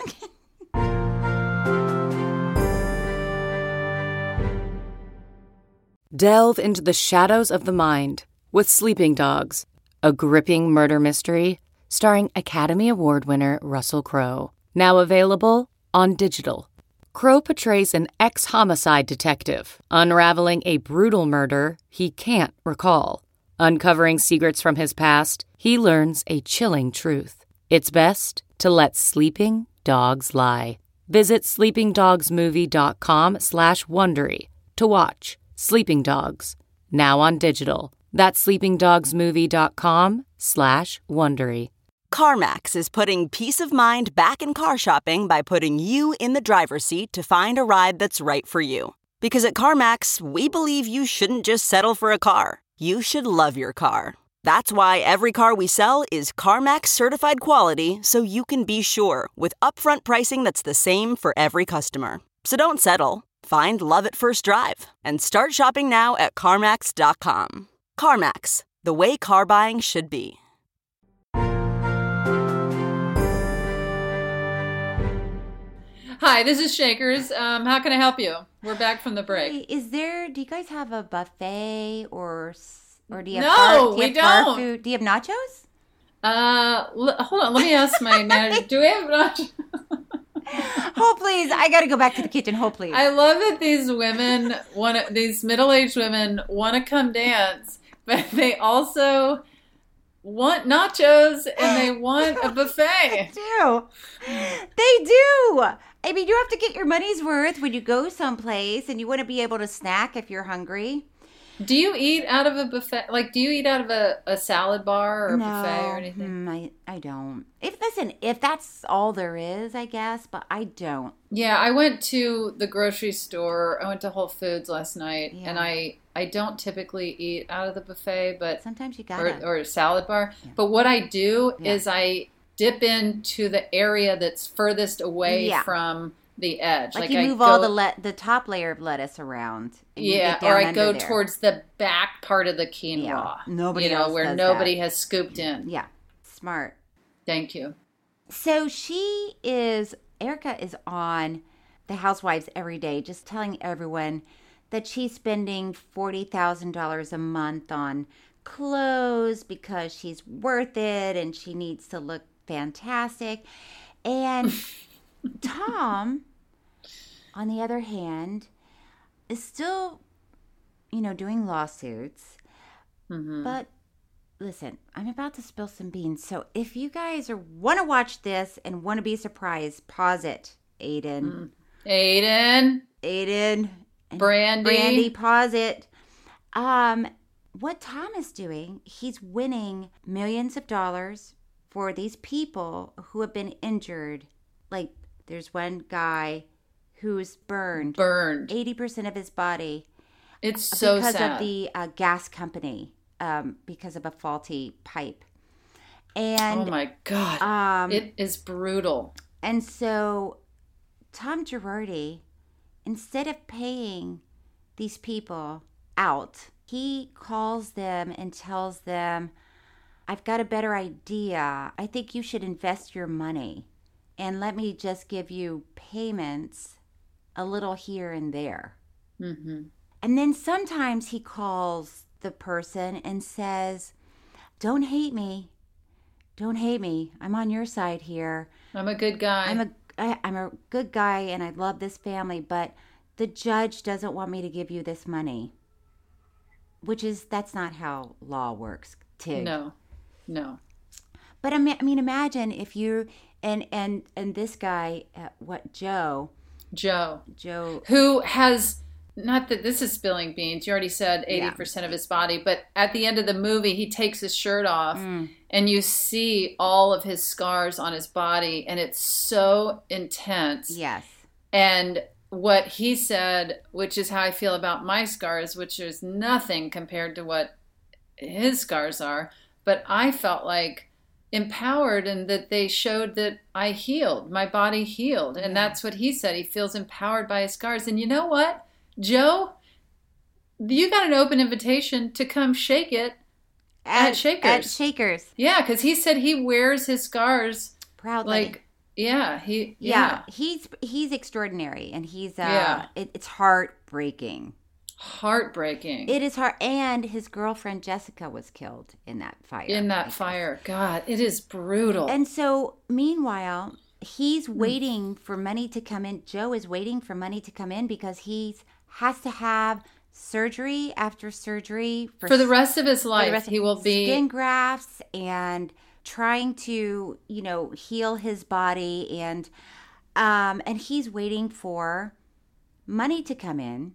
[SPEAKER 11] Delve into the shadows of the mind with Sleeping Dogs, a gripping murder mystery starring Academy Award winner Russell Crowe. Now available on digital. Crowe portrays an ex-homicide detective unraveling a brutal murder he can't recall. Uncovering secrets from his past, he learns a chilling truth. It's best to let sleeping dogs lie. Visit sleepingdogsmovie.com/Wondery to watch Sleeping Dogs, now on digital. That's sleepingdogsmovie.com/Wondery.
[SPEAKER 12] CarMax is putting peace of mind back in car shopping by putting you in the driver's seat to find a ride that's right for you. Because at CarMax, we believe you shouldn't just settle for a car. You should love your car. That's why every car we sell is CarMax certified quality, so you can be sure with upfront pricing that's the same for every customer. So don't settle. Find love at first drive and start shopping now at CarMax.com. CarMax, the way car buying should be.
[SPEAKER 5] Hi, this is Shakers. How can I help you? We're back from the break.
[SPEAKER 4] Hey, do you guys have a buffet or do you have
[SPEAKER 5] No,
[SPEAKER 4] we don't. Food? Do you have nachos?
[SPEAKER 5] Hold on. Let me ask my manager. Do we have nachos?
[SPEAKER 4] Hold please. I got to go back to the kitchen. Hold please.
[SPEAKER 5] I love that these women these middle-aged women want to come dance, but they also want nachos and they want a buffet.
[SPEAKER 4] They do. I mean, you have to get your money's worth when you go someplace, and you want to be able to snack if you're hungry.
[SPEAKER 5] Do you eat out of a buffet? Like, do you eat out of a salad bar or a buffet or anything?
[SPEAKER 4] I don't. If that's all there is, I guess, but I don't.
[SPEAKER 5] Yeah, I went to the grocery store. I went to Whole Foods last night, and I don't typically eat out of the buffet, but
[SPEAKER 4] sometimes you gotta.
[SPEAKER 5] Or a salad bar. Yeah. But what I do is I dip into the area that's furthest away from the edge.
[SPEAKER 4] Like you move all the top layer of lettuce around.
[SPEAKER 5] Yeah, or I go towards the back part of the quinoa.
[SPEAKER 4] Yeah. Nobody else
[SPEAKER 5] where
[SPEAKER 4] does
[SPEAKER 5] nobody
[SPEAKER 4] that.
[SPEAKER 5] has scooped in.
[SPEAKER 4] Yeah, smart.
[SPEAKER 5] Thank you.
[SPEAKER 4] So Erica is on The Housewives every day, just telling everyone that she's spending $40,000 a month on clothes because she's worth it and she needs to look fantastic. And Tom, on the other hand, is still, doing lawsuits.
[SPEAKER 5] Mm-hmm.
[SPEAKER 4] But listen, I'm about to spill some beans. So if you guys want to watch this and want to be surprised, pause it, Aiden.
[SPEAKER 5] Aiden.
[SPEAKER 4] Brandy, pause it. What Tom is doing, he's winning millions of dollars for these people who have been injured. Like, there's one guy who's burned 80% of his body.
[SPEAKER 5] It's so
[SPEAKER 4] because
[SPEAKER 5] sad.
[SPEAKER 4] of the gas company, because of a faulty pipe. And
[SPEAKER 5] oh my God, it is brutal.
[SPEAKER 4] And so Tom Girardi, instead of paying these people out, he calls them and tells them, I've got a better idea. I think you should invest your money and let me just give you payments a little here and there.
[SPEAKER 5] Mm-hmm.
[SPEAKER 4] And then sometimes he calls the person and says, don't hate me. Don't hate me. I'm on your side here.
[SPEAKER 5] I'm a good guy.
[SPEAKER 4] I'm a good guy and I love this family, but the judge doesn't want me to give you this money. That's not how law works, Tig.
[SPEAKER 5] No.
[SPEAKER 4] But I mean, imagine if you and this guy, Joe,
[SPEAKER 5] who has, not that this is spilling beans. You already said 80% of his body, but at the end of the movie, he takes his shirt off, and you see all of his scars on his body, and it's so intense.
[SPEAKER 4] Yes.
[SPEAKER 5] And what he said, which is how I feel about my scars, which is nothing compared to what his scars are, but I felt like empowered and that they showed that I healed, my body healed. And that's what he said. He feels empowered by his scars. And you know what, Joe, you got an open invitation to come shake it at Shakers.
[SPEAKER 4] At Shakers.
[SPEAKER 5] Yeah, because he said he wears his scars
[SPEAKER 4] proudly.
[SPEAKER 5] He's
[SPEAKER 4] extraordinary, and he's it's heartbreaking.
[SPEAKER 5] heartbreaking.
[SPEAKER 4] It is hard. And his girlfriend Jessica was killed in that fire.
[SPEAKER 5] God, it is brutal.
[SPEAKER 4] And so, meanwhile, he's waiting for money to come in. Joe is waiting for money to come in because he has to have surgery after surgery.
[SPEAKER 5] For the rest of his life, he will be...
[SPEAKER 4] Skin grafts and trying to, heal his body. And he's waiting for money to come in.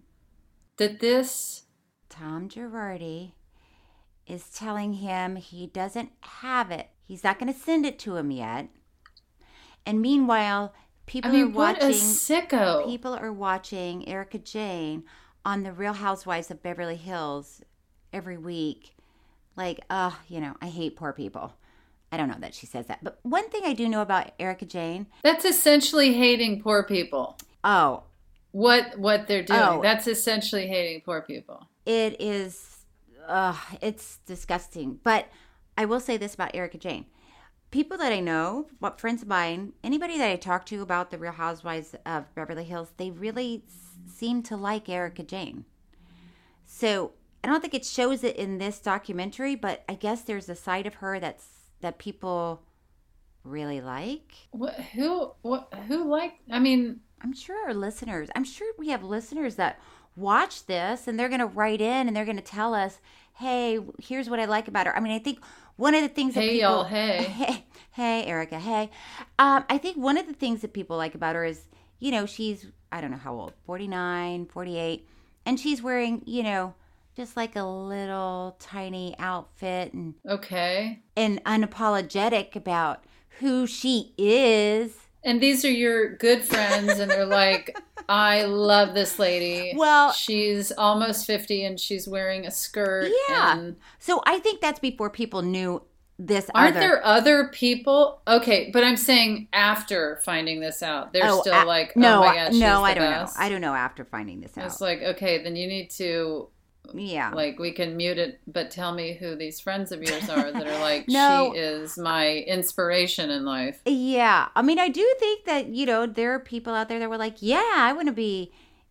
[SPEAKER 4] Tom Girardi is telling him he doesn't have it. He's not going to send it to him yet. And meanwhile, people are watching.
[SPEAKER 5] What a sicko.
[SPEAKER 4] People are watching Erika Jayne on The Real Housewives of Beverly Hills every week. Like, I hate poor people. I don't know that she says that. But one thing I do know about Erika Jayne.
[SPEAKER 5] That's essentially hating poor people.
[SPEAKER 4] Oh.
[SPEAKER 5] What they're doing. That's essentially hating poor people.
[SPEAKER 4] It is, it's disgusting. But I will say this about Erika Jayne. People that I know, friends of mine, anybody that I talk to about The Real Housewives of Beverly Hills, they really seem to like Erika Jayne. So I don't think it shows it in this documentary, but I guess there's a side of her that people really like.
[SPEAKER 5] Who like? I mean,
[SPEAKER 4] I'm sure we have listeners that watch this and they're going to write in and they're going to tell us, hey, here's what I like about her. I mean, I think one of the things that people...
[SPEAKER 5] y'all, hey.
[SPEAKER 4] Hey, Erika, hey. I think one of the things that people like about her is, she's, I don't know how old, 49, 48, and she's wearing, just like a little tiny outfit and...
[SPEAKER 5] Okay.
[SPEAKER 4] And unapologetic about who she is.
[SPEAKER 5] And these are your good friends, and they're like, I love this lady.
[SPEAKER 4] Well,
[SPEAKER 5] she's almost 50, and she's wearing a skirt.
[SPEAKER 4] Yeah. So I think that's before people knew this.
[SPEAKER 5] Aren't there other people? Okay, but I'm saying after finding this out, they're still like,
[SPEAKER 4] no,
[SPEAKER 5] oh my gosh, she's the
[SPEAKER 4] I don't
[SPEAKER 5] best.
[SPEAKER 4] know. I don't know after finding this out.
[SPEAKER 5] It's like, okay, then you need to...
[SPEAKER 4] Yeah.
[SPEAKER 5] Like, we can mute it, but tell me who these friends of yours are that are like, she is my inspiration in life.
[SPEAKER 4] Yeah. I mean, I do think that, there are people out there that were like, yeah, I want to be,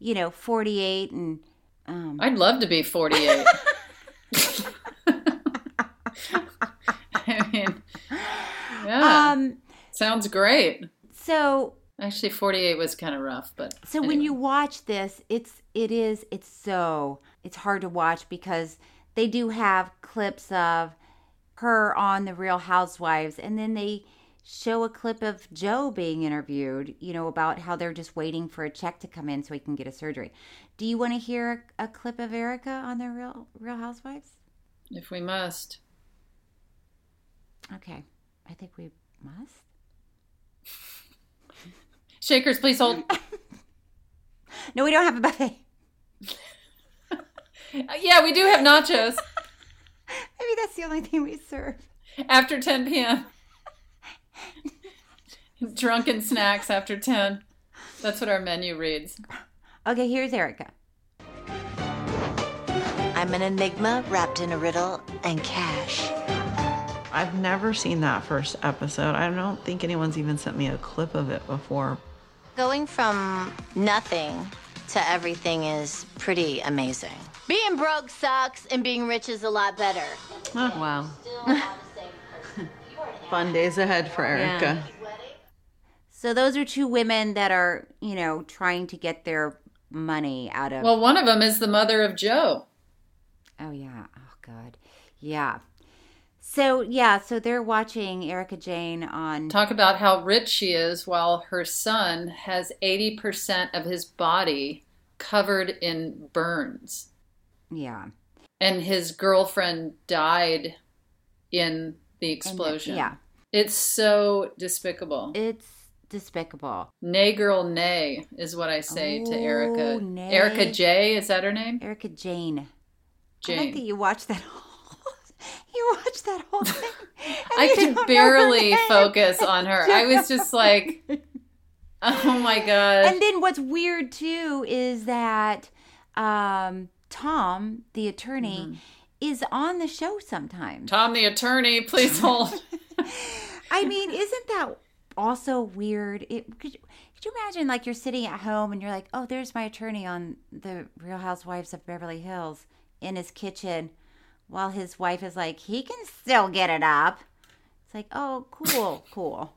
[SPEAKER 4] 48 and...
[SPEAKER 5] I'd love to be 48. I mean, yeah. Sounds great.
[SPEAKER 4] So...
[SPEAKER 5] Actually, 48 was kind of rough, but...
[SPEAKER 4] So anyway. When you watch this, it's hard to watch because they do have clips of her on The Real Housewives, and then they show a clip of Joe being interviewed, about how they're just waiting for a check to come in so he can get a surgery. Do you want to hear a clip of Erika on The Real Housewives?
[SPEAKER 5] If we must.
[SPEAKER 4] Okay. I think we must.
[SPEAKER 5] Shakers, please hold.
[SPEAKER 4] No, we don't have a buffet.
[SPEAKER 5] Yeah, we do have nachos.
[SPEAKER 4] Maybe that's the only thing we serve.
[SPEAKER 5] After 10 p.m. Drunken snacks after 10. That's what our menu reads.
[SPEAKER 4] Okay, here's Erika.
[SPEAKER 13] I'm an enigma wrapped in a riddle and cash.
[SPEAKER 14] I've never seen that first episode. I don't think anyone's even sent me a clip of it before.
[SPEAKER 13] Going from nothing to everything is pretty amazing. Being broke sucks and being rich is a lot better.
[SPEAKER 14] Oh, wow. Fun days ahead for Erika.
[SPEAKER 4] Yeah. So those are two women that are, trying to get their money out of...
[SPEAKER 5] Well, one of them is the mother of Joe.
[SPEAKER 4] Oh, yeah. Oh, God. Yeah. So they're watching Erika Jayne on...
[SPEAKER 5] Talk about how rich she is while her son has 80% of his body covered in burns.
[SPEAKER 4] Yeah.
[SPEAKER 5] And his girlfriend died in the explosion.
[SPEAKER 4] Yeah.
[SPEAKER 5] It's so despicable.
[SPEAKER 4] It's despicable.
[SPEAKER 5] Nay girl, nay is what I say to Erika.
[SPEAKER 4] Nay.
[SPEAKER 5] Erika J, is that her name?
[SPEAKER 4] Erika Jayne.
[SPEAKER 5] Jane.
[SPEAKER 4] I like that you watched that whole... You watched that whole thing.
[SPEAKER 5] I could barely focus on her. I was just like, oh my God.
[SPEAKER 4] And then what's weird too is that Tom, the attorney, is on the show sometimes.
[SPEAKER 5] Tom, the attorney, please hold.
[SPEAKER 4] I mean, isn't that also weird? Could you imagine, like, you're sitting at home and you're like, oh, there's my attorney on the Real Housewives of Beverly Hills in his kitchen while his wife is like, he can still get it up. It's like, oh, cool.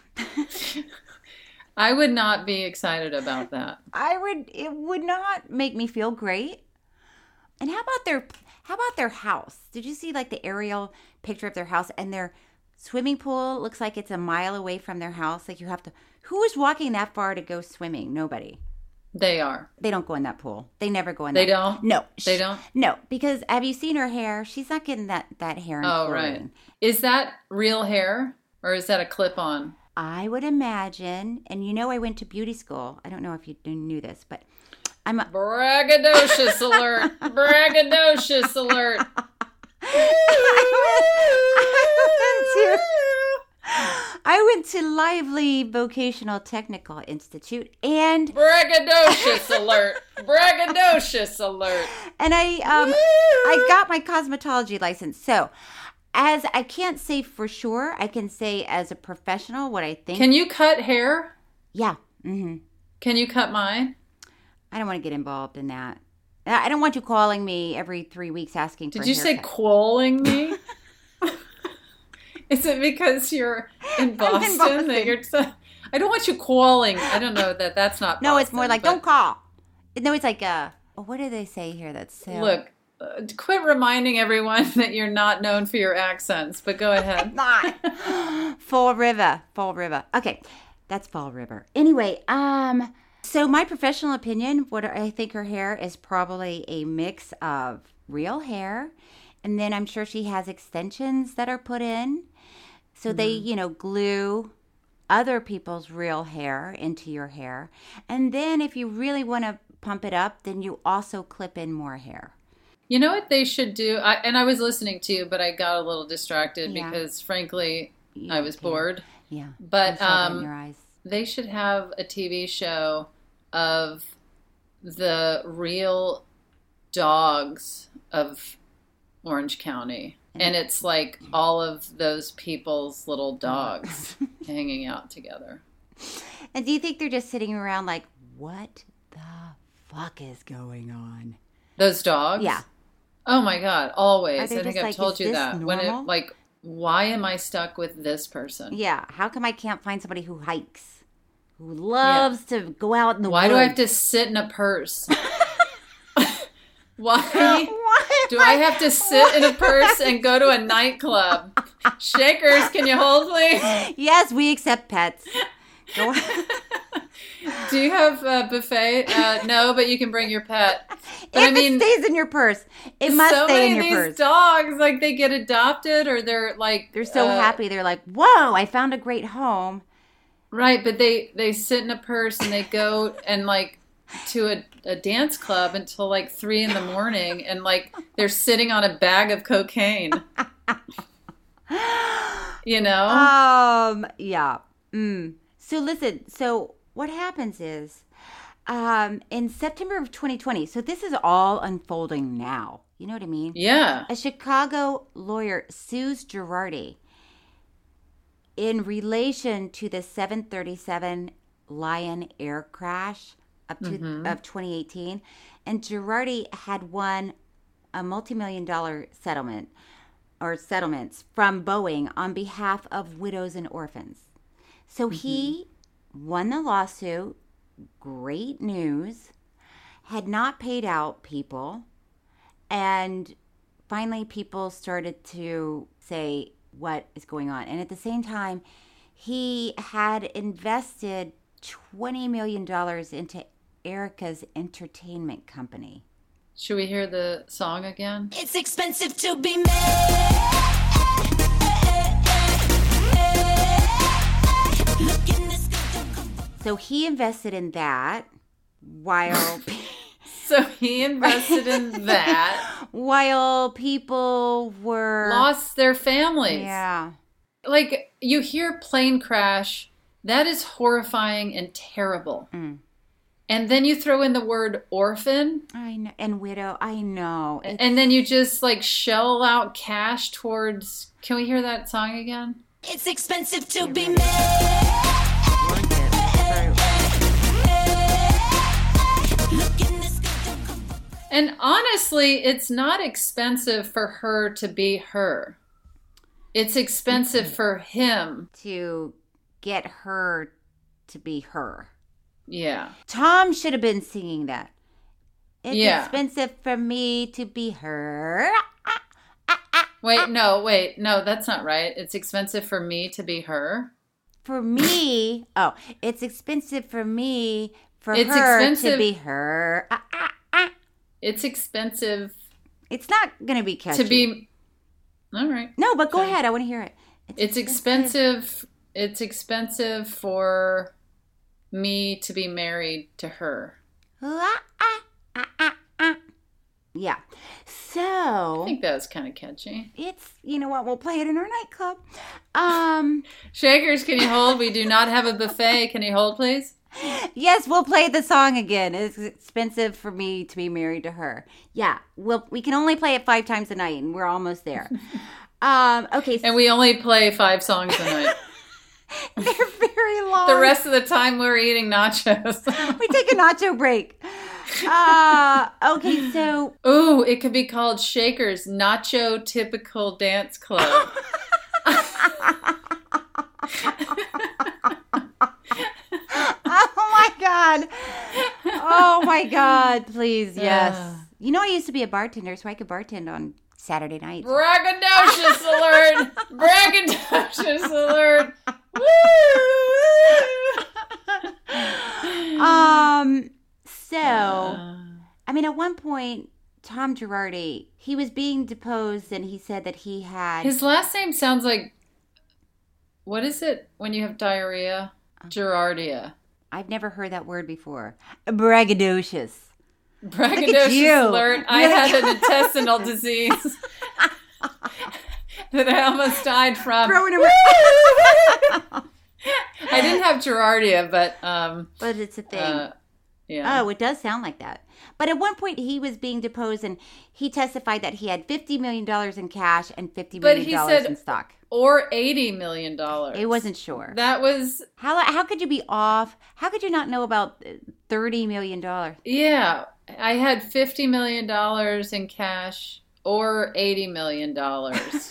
[SPEAKER 5] I would not be excited about that.
[SPEAKER 4] It would not make me feel great. And how about their house? Did you see, like, the aerial picture of their house? And their swimming pool looks like it's a mile away from their house. Like, who is walking that far to go swimming? Nobody.
[SPEAKER 5] They are.
[SPEAKER 4] They don't go in that pool. They never go in
[SPEAKER 5] They
[SPEAKER 4] that
[SPEAKER 5] don't?
[SPEAKER 4] No.
[SPEAKER 5] They don't?
[SPEAKER 4] No, because have you seen her hair? She's not getting that hair in
[SPEAKER 5] Oh,
[SPEAKER 4] chlorine.
[SPEAKER 5] right. Is that real hair or is that a clip-on?
[SPEAKER 4] I would imagine, and I went to beauty school. I don't know if you knew this, but I'm
[SPEAKER 5] braggadocious alert. Braggadocious alert.
[SPEAKER 4] I went to Lively Vocational Technical Institute and
[SPEAKER 5] braggadocious alert. Braggadocious alert.
[SPEAKER 4] And I got my cosmetology license. So, as I can't say for sure, I can say as a professional what I think.
[SPEAKER 5] Can you cut hair?
[SPEAKER 4] Yeah. Mm-hmm.
[SPEAKER 5] Can you cut mine?
[SPEAKER 4] I don't want to get involved in that. I don't want you calling me every 3 weeks asking for a
[SPEAKER 5] Did you say
[SPEAKER 4] haircut.
[SPEAKER 5] calling me? Is it because you're in Boston? That you're I don't want you calling. I don't know that's not Boston.
[SPEAKER 4] No, it's more like, don't call. No, it's like, what do they say here? That's so...
[SPEAKER 5] Look, quit reminding everyone that you're not known for your accents, but go ahead.
[SPEAKER 4] Not. Fall River. Okay, that's Fall River. Anyway, so my professional opinion, what I think her hair is probably a mix of real hair, and then I'm sure she has extensions that are put in. So they, glue other people's real hair into your hair. And then if you really want to pump it up, then you also clip in more hair.
[SPEAKER 5] You know what they should do? I was listening to you, but I got a little distracted because, frankly, I was bored.
[SPEAKER 4] Yeah.
[SPEAKER 5] But
[SPEAKER 4] I saw that in your eyes.
[SPEAKER 5] They should have a TV show of the real dogs of Orange County. And it's like all of those people's little dogs hanging out together.
[SPEAKER 4] And do you think they're just sitting around like, what the fuck is going on?
[SPEAKER 5] Those dogs?
[SPEAKER 4] Yeah.
[SPEAKER 5] Oh my God, always. I think I've
[SPEAKER 4] like,
[SPEAKER 5] told you that.
[SPEAKER 4] Normal?
[SPEAKER 5] When it like, why am I stuck with this person?
[SPEAKER 4] Yeah. How come I can't find somebody who hikes? Who loves to go out in the woods?
[SPEAKER 5] Why do I have to sit in a purse? Why do I have to sit in a purse and go to a nightclub? Shakers, can you hold, please?
[SPEAKER 4] Yes, we accept pets. Go
[SPEAKER 5] Do you have a buffet? No, but you can bring your pet. But
[SPEAKER 4] it stays in your purse, it must stay in your purse. So many of these
[SPEAKER 5] dogs, like, they get adopted or they're
[SPEAKER 4] so happy. They're like, whoa, I found a great home.
[SPEAKER 5] Right, but they sit in a purse and they go and like to a dance club until like 3 a.m. and like they're sitting on a bag of cocaine.
[SPEAKER 4] Yeah. So listen, what happens is in September of 2020, so this is all unfolding now. You know what I mean?
[SPEAKER 5] Yeah.
[SPEAKER 4] A Chicago lawyer sues Girardi in relation to the 737 Lion Air crash of 2018. And Girardi had won a multi-million-dollar settlements from Boeing on behalf of widows and orphans. So he won the lawsuit. Great news. Had not paid out people. And finally people started to say, what is going on? And at the same time, he had invested $20 million into Erica's entertainment company.
[SPEAKER 5] Should we hear the song again?
[SPEAKER 10] It's expensive to be mad.
[SPEAKER 4] So he invested in that while...
[SPEAKER 5] So he invested in that.
[SPEAKER 4] While people were...
[SPEAKER 5] Lost their families.
[SPEAKER 4] Yeah.
[SPEAKER 5] Like, you hear plane crash, that is horrifying and terrible. And then you throw in the word orphan.
[SPEAKER 4] I know. And widow. I know.
[SPEAKER 5] And then you just, like, shell out cash towards... Can we hear that song again?
[SPEAKER 10] It's expensive to be mad.
[SPEAKER 5] And honestly, it's not expensive for her to be her. It's expensive for him
[SPEAKER 4] to get her to be her.
[SPEAKER 5] Yeah.
[SPEAKER 4] Tom should have been singing that. It's expensive for me to be her.
[SPEAKER 5] Wait, no, that's not right. It's expensive for me to be her.
[SPEAKER 4] For me, it's expensive for me for her to be her.
[SPEAKER 5] It's expensive.
[SPEAKER 4] It's not going to be catchy.
[SPEAKER 5] To be. All right.
[SPEAKER 4] No, but go ahead. I want to hear it.
[SPEAKER 5] It's expensive. It's expensive for me to be married to her.
[SPEAKER 4] Yeah. So.
[SPEAKER 5] I think that was kind of catchy.
[SPEAKER 4] It's, you know what? We'll play it in our nightclub.
[SPEAKER 5] Shakers, can you hold? We do not have a buffet. Can you hold, please?
[SPEAKER 4] Yes, we'll play the song again. It's expensive for me to be married to her. Yeah. We can only play it 5 times a night, and we're almost there. Okay.
[SPEAKER 5] And we only play 5 songs a night.
[SPEAKER 4] They're very long.
[SPEAKER 5] The rest of the time we're eating nachos.
[SPEAKER 4] We take a nacho break. Okay, so.
[SPEAKER 5] Ooh, it could be called Shakers Nacho Typical Dance Club.
[SPEAKER 4] Oh my God, please, yes. You know, I used to be a bartender, so I could bartend on Saturday nights.
[SPEAKER 5] Braggadocious alert! Braggadocious alert! Woo!
[SPEAKER 4] So, I mean, at one point, Tom Girardi, he was being deposed, and he said that he had...
[SPEAKER 5] His last name sounds like... What is it when you have diarrhea? Girardia.
[SPEAKER 4] I've never heard that word before. Braggadocious.
[SPEAKER 5] Braggadocious alert. I had an intestinal disease that I almost died from. I didn't have Girardia, but
[SPEAKER 4] it's a thing. Yeah. Oh, it does sound like that. But at one point, he was being deposed, and he testified that he had $50 million in cash and $50 million in stock.
[SPEAKER 5] Or $80 million.
[SPEAKER 4] He wasn't sure.
[SPEAKER 5] That was...
[SPEAKER 4] How could you be off? How could you not know about $30 million?
[SPEAKER 5] Yeah. I had $50 million in cash or $80 million.
[SPEAKER 4] That's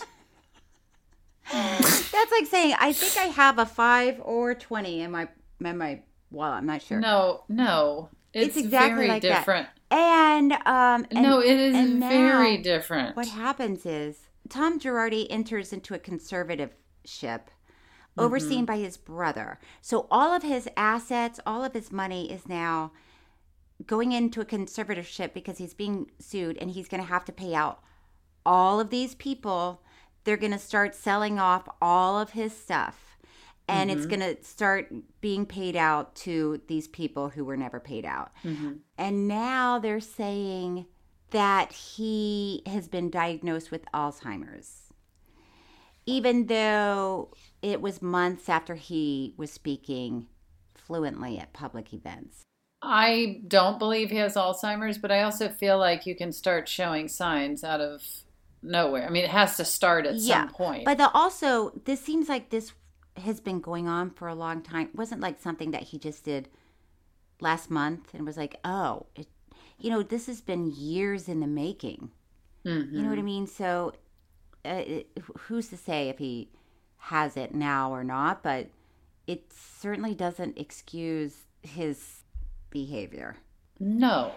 [SPEAKER 4] like saying, I think I have a 5 or 20 in my wallet. I'm not sure.
[SPEAKER 5] No. It's exactly very like different.
[SPEAKER 4] That.
[SPEAKER 5] No, it is very different.
[SPEAKER 4] What happens is Tom Girardi enters into a conservatorship overseen by his brother. So all of his assets, all of his money is now going into a conservatorship because he's being sued, and he's going to have to pay out all of these people. They're going to start selling off all of his stuff, and it's going to start being paid out to these people who were never paid out. And now they're saying that he has been diagnosed with Alzheimer's, even though it was months after he was speaking fluently at public events.
[SPEAKER 5] I don't believe he has Alzheimer's, but I also feel like you can start showing signs out of nowhere. I mean, it has to start at some point.
[SPEAKER 4] But this seems like this has been going on for a long time. It wasn't like something that he just did last month and was like, this has been years in the making. You know what I mean? So who's to say if he has it now or not? But it certainly doesn't excuse his behavior.
[SPEAKER 5] No.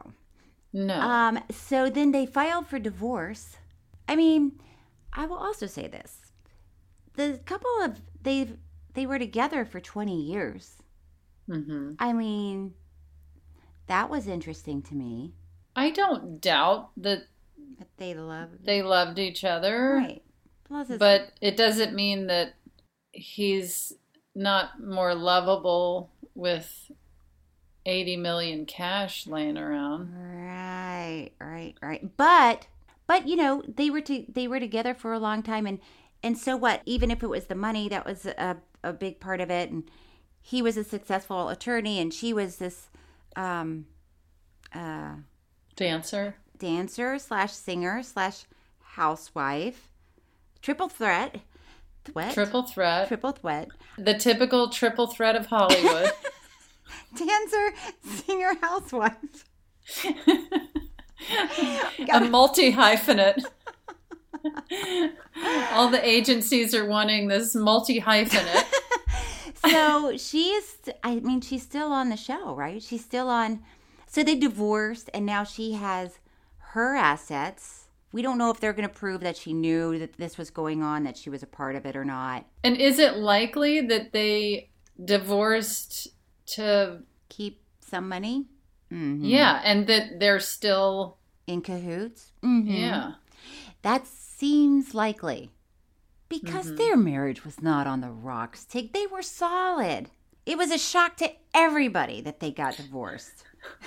[SPEAKER 4] So then they filed for divorce. I mean, I will also say this. The couple they were together for 20 years. I mean, that was interesting to me.
[SPEAKER 5] I don't doubt that
[SPEAKER 4] they
[SPEAKER 5] loved each other.
[SPEAKER 4] Right.
[SPEAKER 5] But it doesn't mean that he's not more lovable with 80 million cash laying around.
[SPEAKER 4] Right. But they were together for a long time, and so what? Even if it was the money, that was a big part of it, and he was a successful attorney, and she was this
[SPEAKER 5] dancer
[SPEAKER 4] / singer / housewife. Triple threat.
[SPEAKER 5] Triple threat. The typical triple threat of Hollywood.
[SPEAKER 4] Dancer, singer, housewife.
[SPEAKER 5] A multi-hyphenate. All the agencies are wanting this multi-hyphenate.
[SPEAKER 4] So she's still on the show, right? She's still on. So they divorced, and now she has her assets. We don't know if they're going to prove that she knew that this was going on, that she was a part of it or not.
[SPEAKER 5] And is it likely that they divorced to
[SPEAKER 4] keep some money? Mm-hmm.
[SPEAKER 5] Yeah, and that they're still
[SPEAKER 4] in cahoots? Mm-hmm.
[SPEAKER 5] Yeah.
[SPEAKER 4] That seems likely. Because their marriage was not on the rocks, Tig. They were solid. It was a shock to everybody that they got divorced.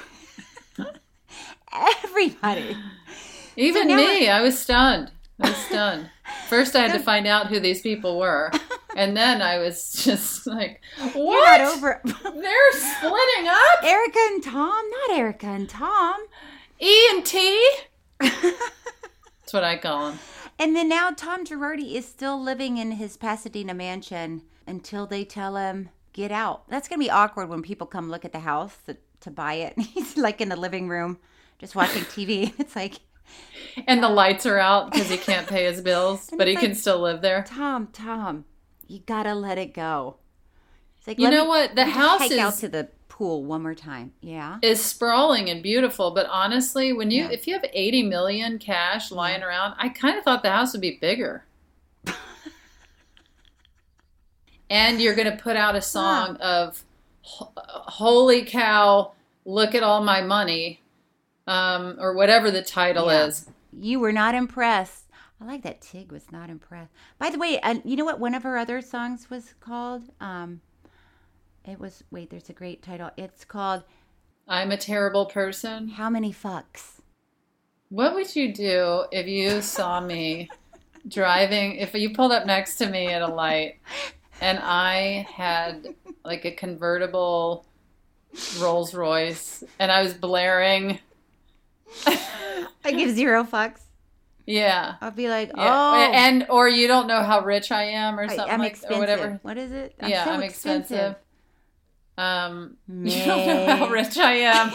[SPEAKER 4] Everybody.
[SPEAKER 5] Even me. I was stunned. First, I had to find out who these people were. And then I was just like, what?
[SPEAKER 4] You're not over
[SPEAKER 5] They're splitting up?
[SPEAKER 4] Erica and Tom? Not Erica and Tom.
[SPEAKER 5] E and T? That's what I call them.
[SPEAKER 4] And then now Tom Girardi is still living in his Pasadena mansion until they tell him, get out. That's going to be awkward when people come look at the house to buy it. He's like in the living room just watching TV. It's like...
[SPEAKER 5] And the lights are out because he can't pay his bills, but he can still live there.
[SPEAKER 4] Tom, you got to let it go. It's like,
[SPEAKER 5] you know what? The house
[SPEAKER 4] is... out to the pool one more time. Yeah.
[SPEAKER 5] Is sprawling and beautiful, but honestly, if you have 80 million cash lying around, I kind of thought the house would be bigger. And you're going to put out a song of holy cow, look at all my money, or whatever the title is.
[SPEAKER 4] You were not impressed. I like that Tig was not impressed. By the way, you know what one of her other songs was called? There's a great title. It's called
[SPEAKER 5] I'm a Terrible Person.
[SPEAKER 4] How Many Fucks?
[SPEAKER 5] What would you do if you saw me driving, if you pulled up next to me at a light and I had like a convertible Rolls Royce and I was blaring?
[SPEAKER 4] I give 0 fucks.
[SPEAKER 5] Yeah.
[SPEAKER 4] I'll be like, oh.
[SPEAKER 5] Or you don't know how rich I am or something
[SPEAKER 4] I'm
[SPEAKER 5] like
[SPEAKER 4] expensive.
[SPEAKER 5] Or whatever.
[SPEAKER 4] What is it?
[SPEAKER 5] I'm expensive. You don't know how rich I am.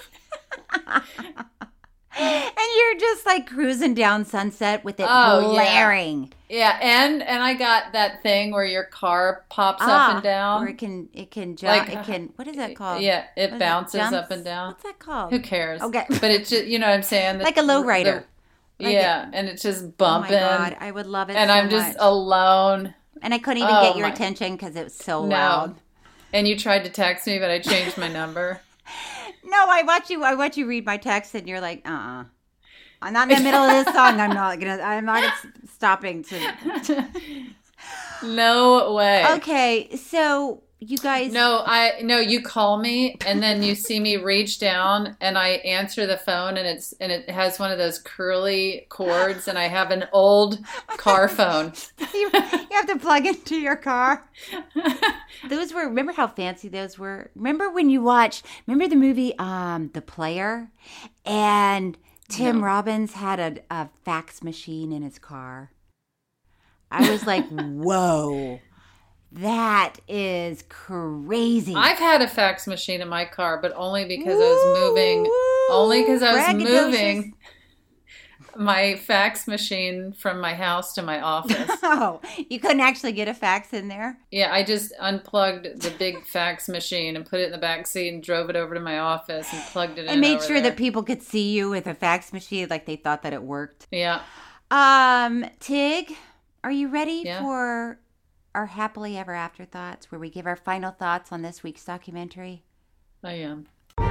[SPEAKER 4] And you're just like cruising down Sunset with it blaring.
[SPEAKER 5] Yeah, and I got that thing where your car pops up and down.
[SPEAKER 4] Or it can jump. What is that called?
[SPEAKER 5] Yeah, it bounces up and down.
[SPEAKER 4] What's that called?
[SPEAKER 5] Who cares?
[SPEAKER 4] Okay.
[SPEAKER 5] But it's just, you know what I'm saying?
[SPEAKER 4] Like a lowrider.
[SPEAKER 5] And it's just bumping.
[SPEAKER 4] Oh my God, I would love it
[SPEAKER 5] and
[SPEAKER 4] so
[SPEAKER 5] I'm just
[SPEAKER 4] much.
[SPEAKER 5] Alone.
[SPEAKER 4] And I couldn't even get your attention because it was so loud.
[SPEAKER 5] And you tried to text me, but I changed my number.
[SPEAKER 4] No, I watch you read my text, and you're like, I'm not in the middle of this song. I'm not stopping to.
[SPEAKER 5] No way.
[SPEAKER 4] Okay, so you guys.
[SPEAKER 5] No, you call me, and then you see me reach down, and I answer the phone, and it has one of those curly cords, and I have an old car phone.
[SPEAKER 4] You have to plug into your car. Remember how fancy those were? Remember the movie The Player? And Tim Robbins had a fax machine in his car. I was like, whoa, that is crazy.
[SPEAKER 5] I've had a fax machine in my car, but only because I was moving. Only because I was moving my fax machine from my house to my office.
[SPEAKER 4] Oh, you couldn't actually get a fax in there?
[SPEAKER 5] Yeah, I just unplugged the big fax machine and put it in the back seat and drove it over to my office and plugged it in.
[SPEAKER 4] And made sure that people could see you with a fax machine, like they thought that it worked.
[SPEAKER 5] Yeah.
[SPEAKER 4] Tig, are you ready for our happily ever after thoughts, where we give our final thoughts on this week's documentary?
[SPEAKER 5] I am.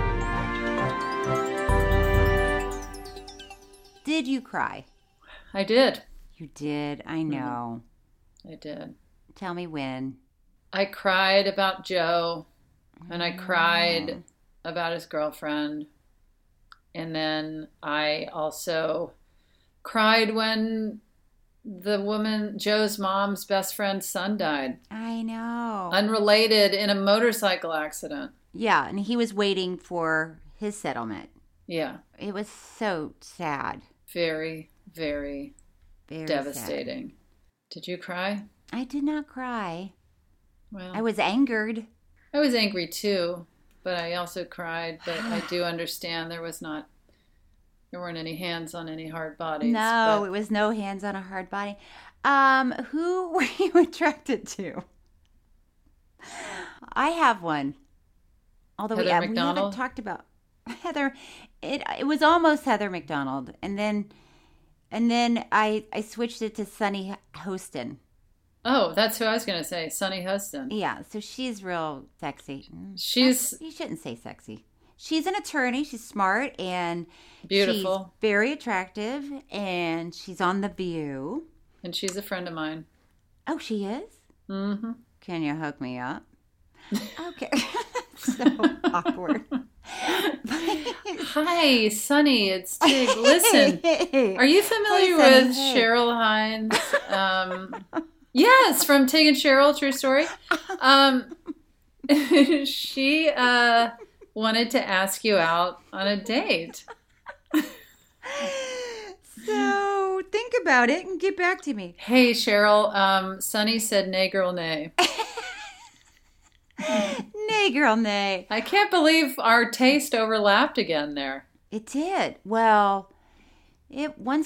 [SPEAKER 4] Did you cry?
[SPEAKER 5] I did.
[SPEAKER 4] You did. I know.
[SPEAKER 5] I did.
[SPEAKER 4] Tell me when.
[SPEAKER 5] I cried about Joe, and I cried about his girlfriend. And then I also cried when Joe's mom's best friend's son died.
[SPEAKER 4] I know.
[SPEAKER 5] Unrelated, in a motorcycle accident.
[SPEAKER 4] Yeah, and he was waiting for his settlement.
[SPEAKER 5] Yeah.
[SPEAKER 4] It was so sad.
[SPEAKER 5] Very, very,
[SPEAKER 4] very
[SPEAKER 5] devastating.
[SPEAKER 4] Sad.
[SPEAKER 5] Did you cry?
[SPEAKER 4] I did not cry.
[SPEAKER 5] Well,
[SPEAKER 4] I was angered.
[SPEAKER 5] I was angry too, but I also cried. But I do understand there was not There weren't any hands on any hard bodies.
[SPEAKER 4] No, it was no hands on a hard body. Who were you attracted to? I have one. Although we haven't talked about Heather. It was almost Heather McDonald, and then I switched it to Sunny Hostin.
[SPEAKER 5] Oh, that's who I was going to say, Sunny Hostin.
[SPEAKER 4] Yeah, so she's real sexy.
[SPEAKER 5] You
[SPEAKER 4] shouldn't say sexy. She's an attorney. She's smart and
[SPEAKER 5] beautiful.
[SPEAKER 4] She's very attractive, and she's on The View.
[SPEAKER 5] And she's a friend of mine.
[SPEAKER 4] Oh, she is?
[SPEAKER 5] Mm-hmm.
[SPEAKER 4] Can you hook me up? Okay. So awkward.
[SPEAKER 5] Hi, Sunny. It's Tig. Listen, are you familiar with Cheryl Hines? Yes, from Tig and Cheryl, true story. She wanted to ask you out on a date.
[SPEAKER 4] So think about it and get back to me.
[SPEAKER 5] Hey, Cheryl. Sunny said nay, girl, nay.
[SPEAKER 4] Nay, girl, nay.
[SPEAKER 5] I can't believe our taste overlapped again there.
[SPEAKER 4] It did. Well, it was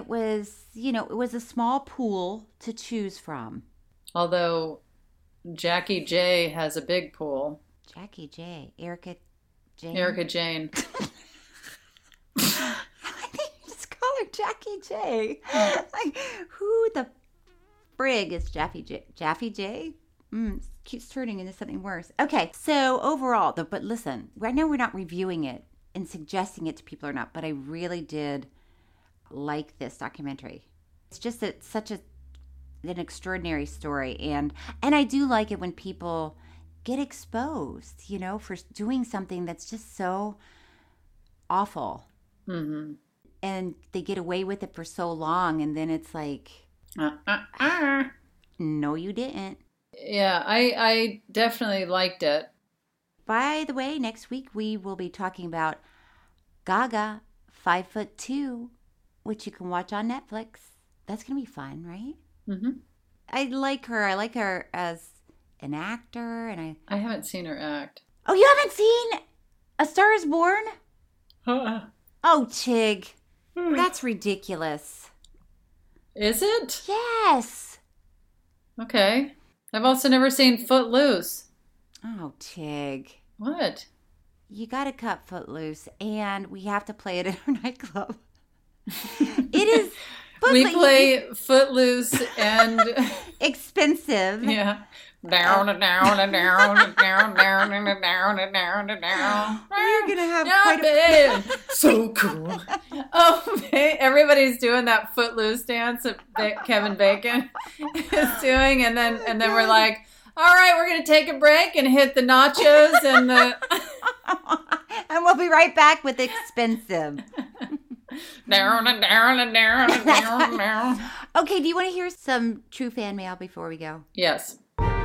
[SPEAKER 4] a small pool to choose from.
[SPEAKER 5] Although Jackie J has a big pool.
[SPEAKER 4] Jackie J. Erica Jane.
[SPEAKER 5] Erica Jane.
[SPEAKER 4] I think you just call her Jackie J. Like, who the frig is Jaffe J? Jaffe J? Keeps turning into something worse. Okay, so overall, but listen, right now we're not reviewing it and suggesting it to people or not, but I really did like this documentary. It's just such an extraordinary story, and I do like it when people get exposed, for doing something that's just so awful.
[SPEAKER 5] Mm-hmm.
[SPEAKER 4] And they get away with it for so long, and then it's like, no, you didn't.
[SPEAKER 5] Yeah, I definitely liked it.
[SPEAKER 4] By the way, next week we will be talking about Gaga, 5'2", which you can watch on Netflix. That's going to be fun, right?
[SPEAKER 5] Mm-hmm.
[SPEAKER 4] I like her. I like her as an actor, and
[SPEAKER 5] I haven't seen her act.
[SPEAKER 4] Oh, you haven't seen A Star Is Born? Oh, Tig, that's ridiculous.
[SPEAKER 5] Is it?
[SPEAKER 4] Yes.
[SPEAKER 5] Okay. I've also never seen Footloose.
[SPEAKER 4] Oh, Tig.
[SPEAKER 5] What?
[SPEAKER 4] You got to cut Footloose, and we have to play it at our nightclub. It is.
[SPEAKER 5] We play Footloose and
[SPEAKER 4] Expensive.
[SPEAKER 5] Yeah. Down and down and down and down, down and down and down and down.
[SPEAKER 4] We're gonna have quite a
[SPEAKER 5] so cool. Oh, everybody's doing that Footloose dance that Kevin Bacon is doing, and then we're like, all right, we're gonna take a break and hit the nachos and the.
[SPEAKER 4] And we'll be right back with Expensive.
[SPEAKER 5] Down and down and down and down and down.
[SPEAKER 4] Okay, do you want to hear some true fan mail before we go?
[SPEAKER 5] Yes.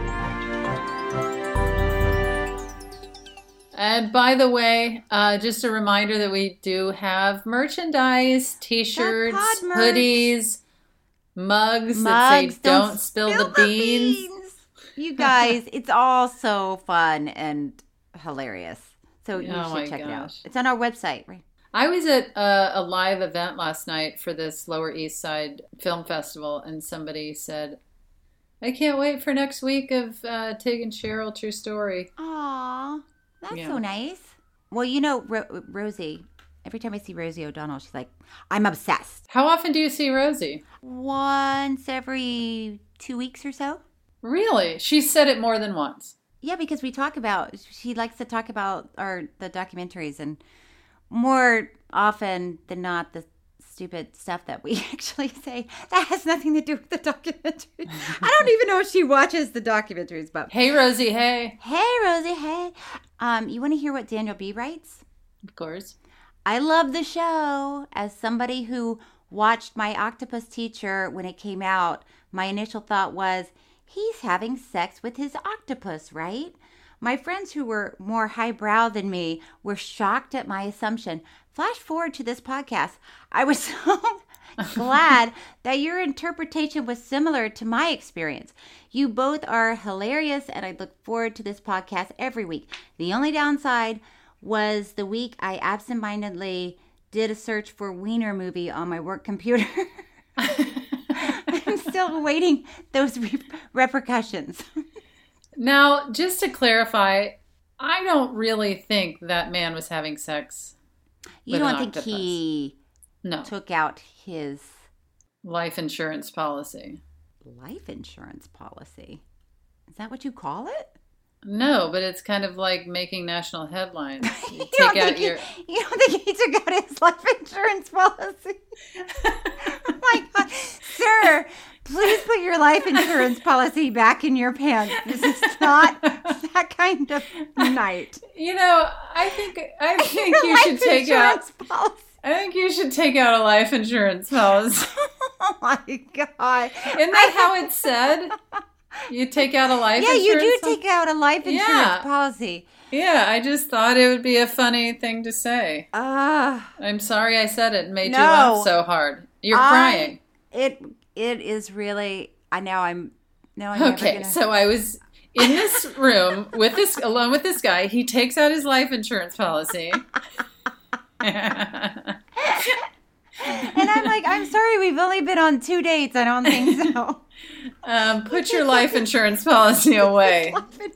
[SPEAKER 5] And by the way, just a reminder that we do have merchandise, t-shirts, hoodies, mugs that say don't spill the beans.
[SPEAKER 4] You guys, it's all so fun and hilarious. So you should check it out. It's on our website, right?
[SPEAKER 5] I was at a live event last night for this Lower East Side Film Festival, and somebody said, I can't wait for next week of Tig and Cheryl True Story.
[SPEAKER 4] Aw, that's so nice. Well, Rosie, every time I see Rosie O'Donnell, she's like, I'm obsessed.
[SPEAKER 5] How often do you see Rosie?
[SPEAKER 4] Once every 2 weeks or so.
[SPEAKER 5] Really? She said it more than once.
[SPEAKER 4] Yeah, because she likes to talk about the documentaries, and more often than not, the stupid stuff that we actually say that has nothing to do with the documentary. I don't even know if she watches the documentaries, but
[SPEAKER 5] hey, Rosie, hey.
[SPEAKER 4] Hey, Rosie, hey. You want to hear what Daniel B. writes?
[SPEAKER 5] Of course.
[SPEAKER 4] I love the show. As somebody who watched My Octopus Teacher when it came out, my initial thought was, he's having sex with his octopus, right? My friends who were more highbrow than me were shocked at my assumption. Flash forward to this podcast. I was so glad that your interpretation was similar to my experience. You both are hilarious, and I look forward to this podcast every week. The only downside was the week I absentmindedly did a search for Wiener movie on my work computer. I'm still awaiting those repercussions.
[SPEAKER 5] Now, just to clarify, I don't really think that man was having sex.
[SPEAKER 4] You don't think he took out his
[SPEAKER 5] life insurance policy?
[SPEAKER 4] Life insurance policy? Is that what you call it?
[SPEAKER 5] No, but it's kind of like making national headlines. You
[SPEAKER 4] don't think he took out his life insurance policy? Oh my God. Sir, please put your life insurance policy back in your pants. This is not that kind of night.
[SPEAKER 5] You know, I think you should take out
[SPEAKER 4] policy.
[SPEAKER 5] I think you should take out a life insurance policy.
[SPEAKER 4] Oh my God.
[SPEAKER 5] Isn't that how it's said? You take out a life insurance?
[SPEAKER 4] Yeah, you do take out a life insurance policy.
[SPEAKER 5] Yeah, I just thought it would be a funny thing to say. I'm sorry I said it and made you laugh so hard. You're crying.
[SPEAKER 4] It is really.
[SPEAKER 5] Okay, so I was in this room alone with this guy. He takes out his life insurance policy.
[SPEAKER 4] And I'm like, I'm sorry, we've only been on 2 dates. I don't think so.
[SPEAKER 5] Put your life insurance policy away.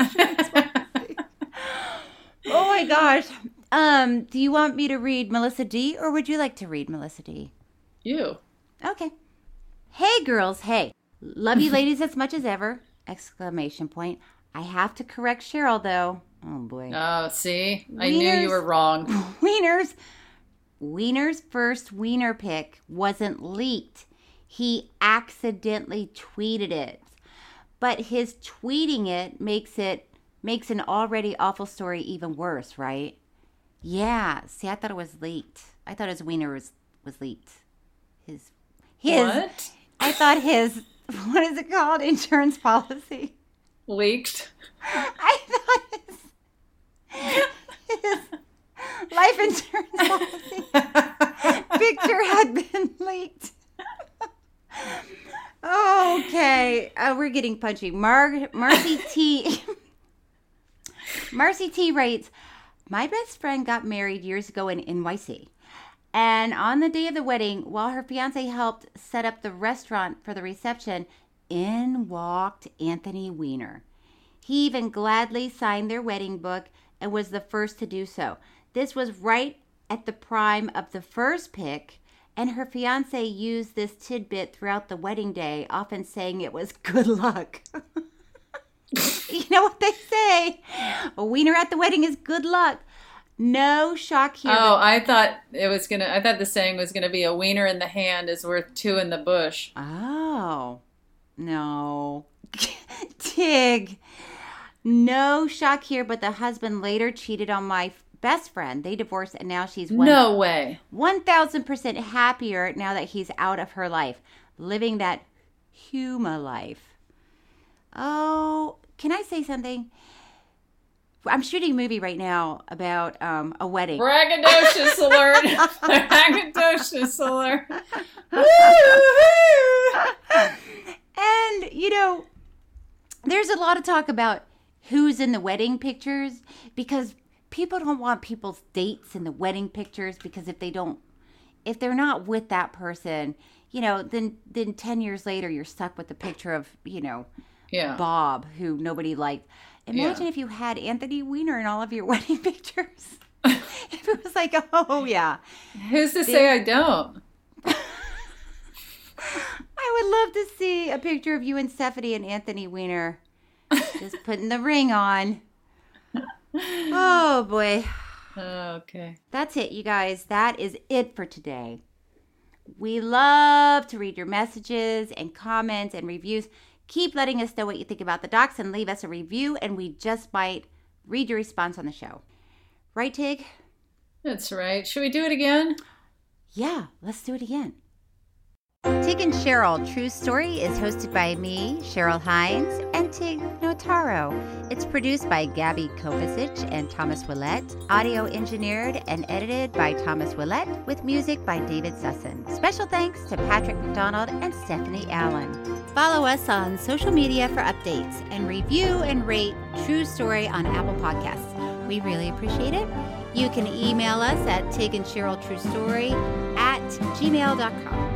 [SPEAKER 4] Oh my gosh. Do you want me to read Melissa D, or would you like to read Melissa D?
[SPEAKER 5] You.
[SPEAKER 4] Okay. Hey girls, hey. Love you ladies as much as ever. ! I have to correct Cheryl though. Oh boy.
[SPEAKER 5] Oh, see? I knew you were wrong.
[SPEAKER 4] Wiener's first wiener pic wasn't leaked. He accidentally tweeted it. But his tweeting it makes an already awful story even worse, right? Yeah. See, I thought it was leaked. I thought his wiener was leaked. His
[SPEAKER 5] what?
[SPEAKER 4] I thought his, what is it called? Insurance policy.
[SPEAKER 5] Leaked?
[SPEAKER 4] I thought his life insurance policy picture had been leaked. Okay. We're getting punchy. Marcy T. Marcy T writes, my best friend got married years ago in NYC. And on the day of the wedding, while her fiance helped set up the restaurant for the reception, in walked Anthony Weiner. He even gladly signed their wedding book and was the first to do so. This was right at the prime of the first pic, and her fiance used this tidbit throughout the wedding day, often saying it was good luck. You know what they say? A wiener at the wedding is good luck. No shock here.
[SPEAKER 5] Oh, I thought the saying was gonna be a wiener in the hand is worth two in the bush.
[SPEAKER 4] Oh. No. Tig. No shock here, but the husband later cheated on my best friend. They divorced and now she's
[SPEAKER 5] no way
[SPEAKER 4] 1,000% happier now that he's out of her life, living that Huma life. Oh, can I say something? I'm shooting a movie right now about a wedding.
[SPEAKER 5] Braggadocious alert. Braggadocious alert.
[SPEAKER 4] And, you know, there's a lot of talk about who's in the wedding pictures because people don't want people's dates in the wedding pictures because if they're not with that person, you know, then 10 years later you're stuck with the picture of, you know, Bob, who nobody liked. Imagine if you had Anthony Weiner in all of your wedding pictures. If it was like, oh, yeah.
[SPEAKER 5] Who's to say I don't?
[SPEAKER 4] I would love to see a picture of you and Stephanie and Anthony Weiner just putting the ring on. Oh, boy.
[SPEAKER 5] Okay.
[SPEAKER 4] That's it, you guys. That is it for today. We love to read your messages and comments and reviews. Keep letting us know what you think about the docs and leave us a review, and we just might read your response on the show. Right, Tig?
[SPEAKER 5] That's right. Should we do it again?
[SPEAKER 4] Yeah, let's do it again. Tig and Cheryl, True Story is hosted by me, Cheryl Hines, and Tig Notaro. It's produced by Gabby Kovacic and Thomas Willett, audio engineered and edited by Thomas Willett, with music by David Sussin. Special thanks to Patrick McDonald and Stephanie Allen. Follow us on social media for updates and review and rate True Story on Apple Podcasts. We really appreciate it. You can email us at tigandcheryltruestory@gmail.com.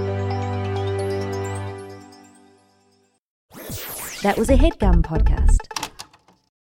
[SPEAKER 1] That was a HeadGum podcast.